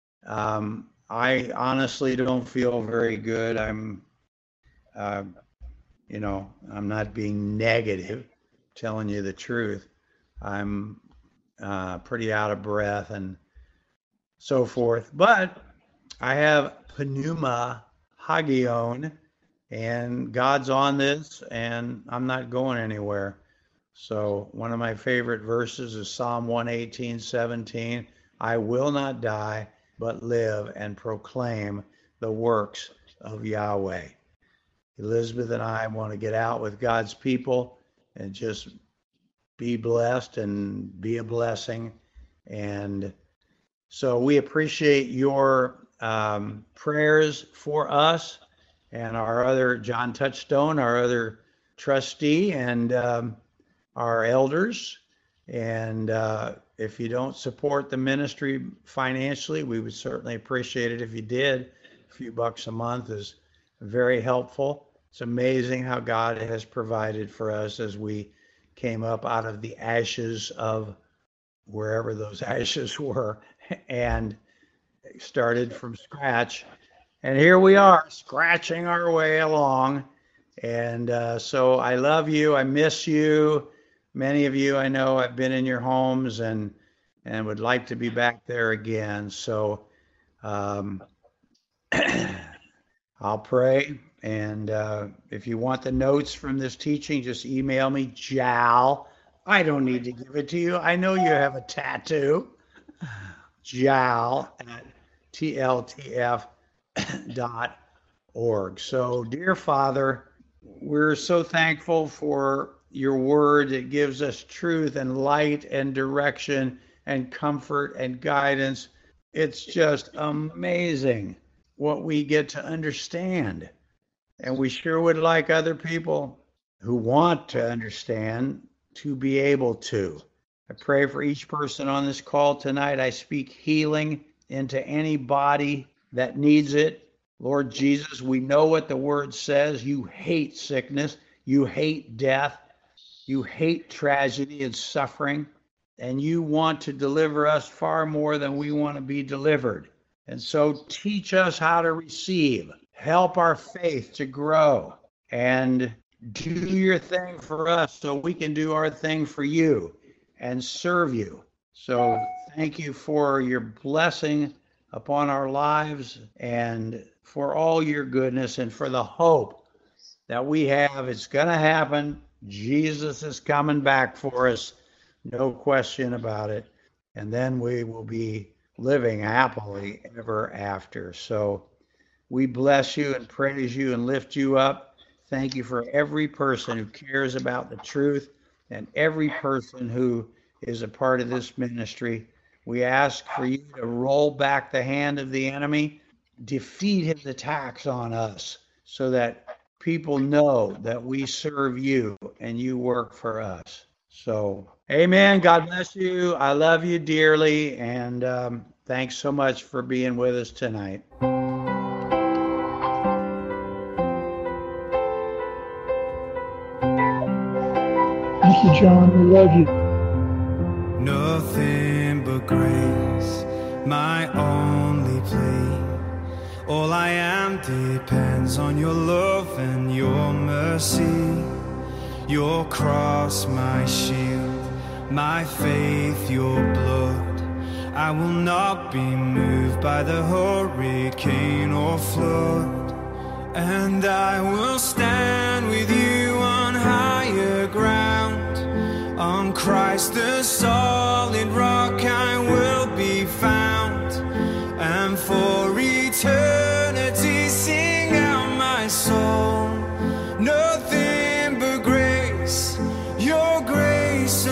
[SPEAKER 2] I honestly don't feel very good. I'm not being negative, telling you the truth. I'm pretty out of breath and so forth. But I have pneuma hagion, and God's on this, and I'm not going anywhere. So one of my favorite verses is Psalm 118:17. I will not die, but live and proclaim the works of Yahweh. Elizabeth and I want to get out with God's people and just be blessed and be a blessing. And so we appreciate your prayers for us and our other, John Touchstone, our other trustee, and our elders. And if you don't support the ministry financially, we would certainly appreciate it if you did. A few bucks a month is very helpful. It's amazing how God has provided for us as we came up out of the ashes of wherever those ashes were and started from scratch. And here we are, scratching our way along. And so I love you. I miss you. Many of you, I know, I've been in your homes and would like to be back there again. So I'll pray. And if you want the notes from this teaching, just email me, Jal. I don't need to give it to you. I know you have a tattoo. Jal at tltf.org. So, dear Father, we're so thankful for your word. It gives us truth and light and direction and comfort and guidance. It's just amazing what we get to understand. And we sure would like other people who want to understand to be able to. I pray for each person on this call tonight. I speak healing into any body that needs it. Lord Jesus, we know what the word says. You hate sickness. You hate death. You hate tragedy and suffering. And you want to deliver us far more than we want to be delivered. And so teach us how to receive. Help our faith to grow. And do your thing for us so we can do our thing for you and serve you. So thank you for your blessing upon our lives and for all your goodness and for the hope that we have. It's going to happen. Jesus is coming back for us. No question about it. And then we will be living happily ever after. So we bless you and praise you and lift you up. Thank you for every person who cares about the truth and every person who is a part of this ministry. We ask for you to roll back the hand of the enemy, defeat his attacks on us so that people know that we serve you and you work for us. So, amen. God bless you. I love you dearly. And thanks so much for being with us tonight.
[SPEAKER 3] Thank you, John. We love you.
[SPEAKER 4] Nothing but grace, my only plea. All I am depends on your love and your mercy. Your cross, my shield, my faith, your blood. I will not be moved by the hurricane or flood. And I will stand with you on higher ground. On Christ the solid rock I will be found. And for eternity sing out my soul. Nothing but grace, your grace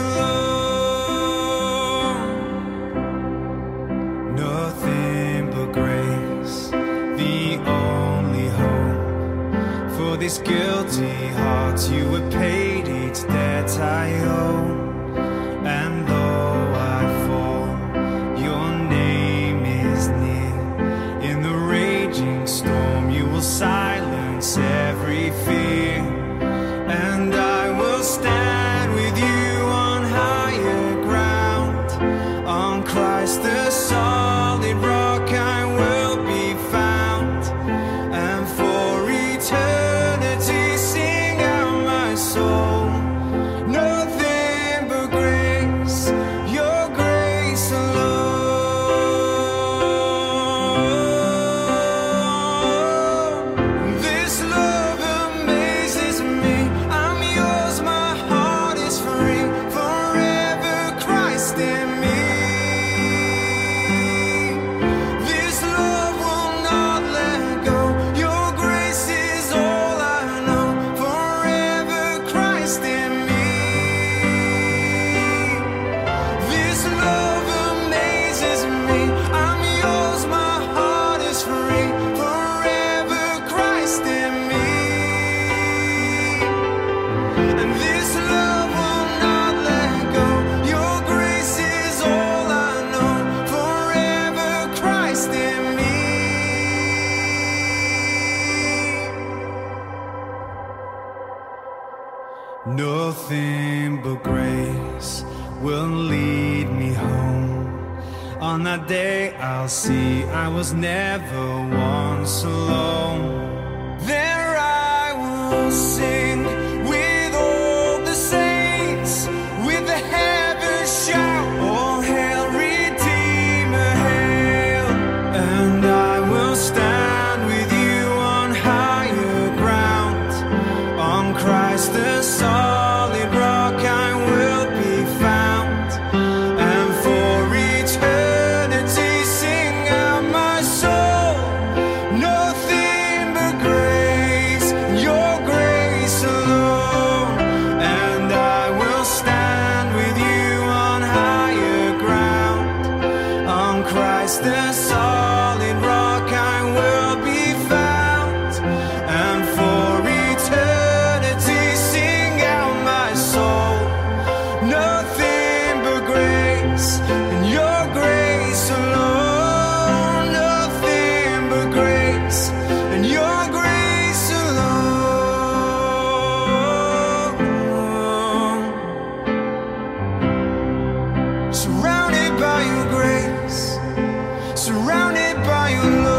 [SPEAKER 4] alone. Nothing but grace, the only hope. For this guilty heart you were paid each debt I owe. And though I fall, your name is near. In the raging storm you will silence every fear. And I will stand with you on higher ground. On Christ the solid rock I will be found. And for eternity sing out my soul. Nothing Nothing but grace will lead me home. On that day I'll see I was never once alone. There I will sing with all the saints, with the heavens shout, all hail Redeemer, hail. And I will stand with you on higher ground, on Christ the solid rock I will be found, and for eternity sing out my soul. Nothing but grace, your grace alone. And I will stand with you on higher ground, on Christ the solid rock I will be found, and for eternity sing out my soul. Nothing but grace, and your grace alone. Nothing but grace, and your grace alone. Surrounded by your grace, surrounded by your love.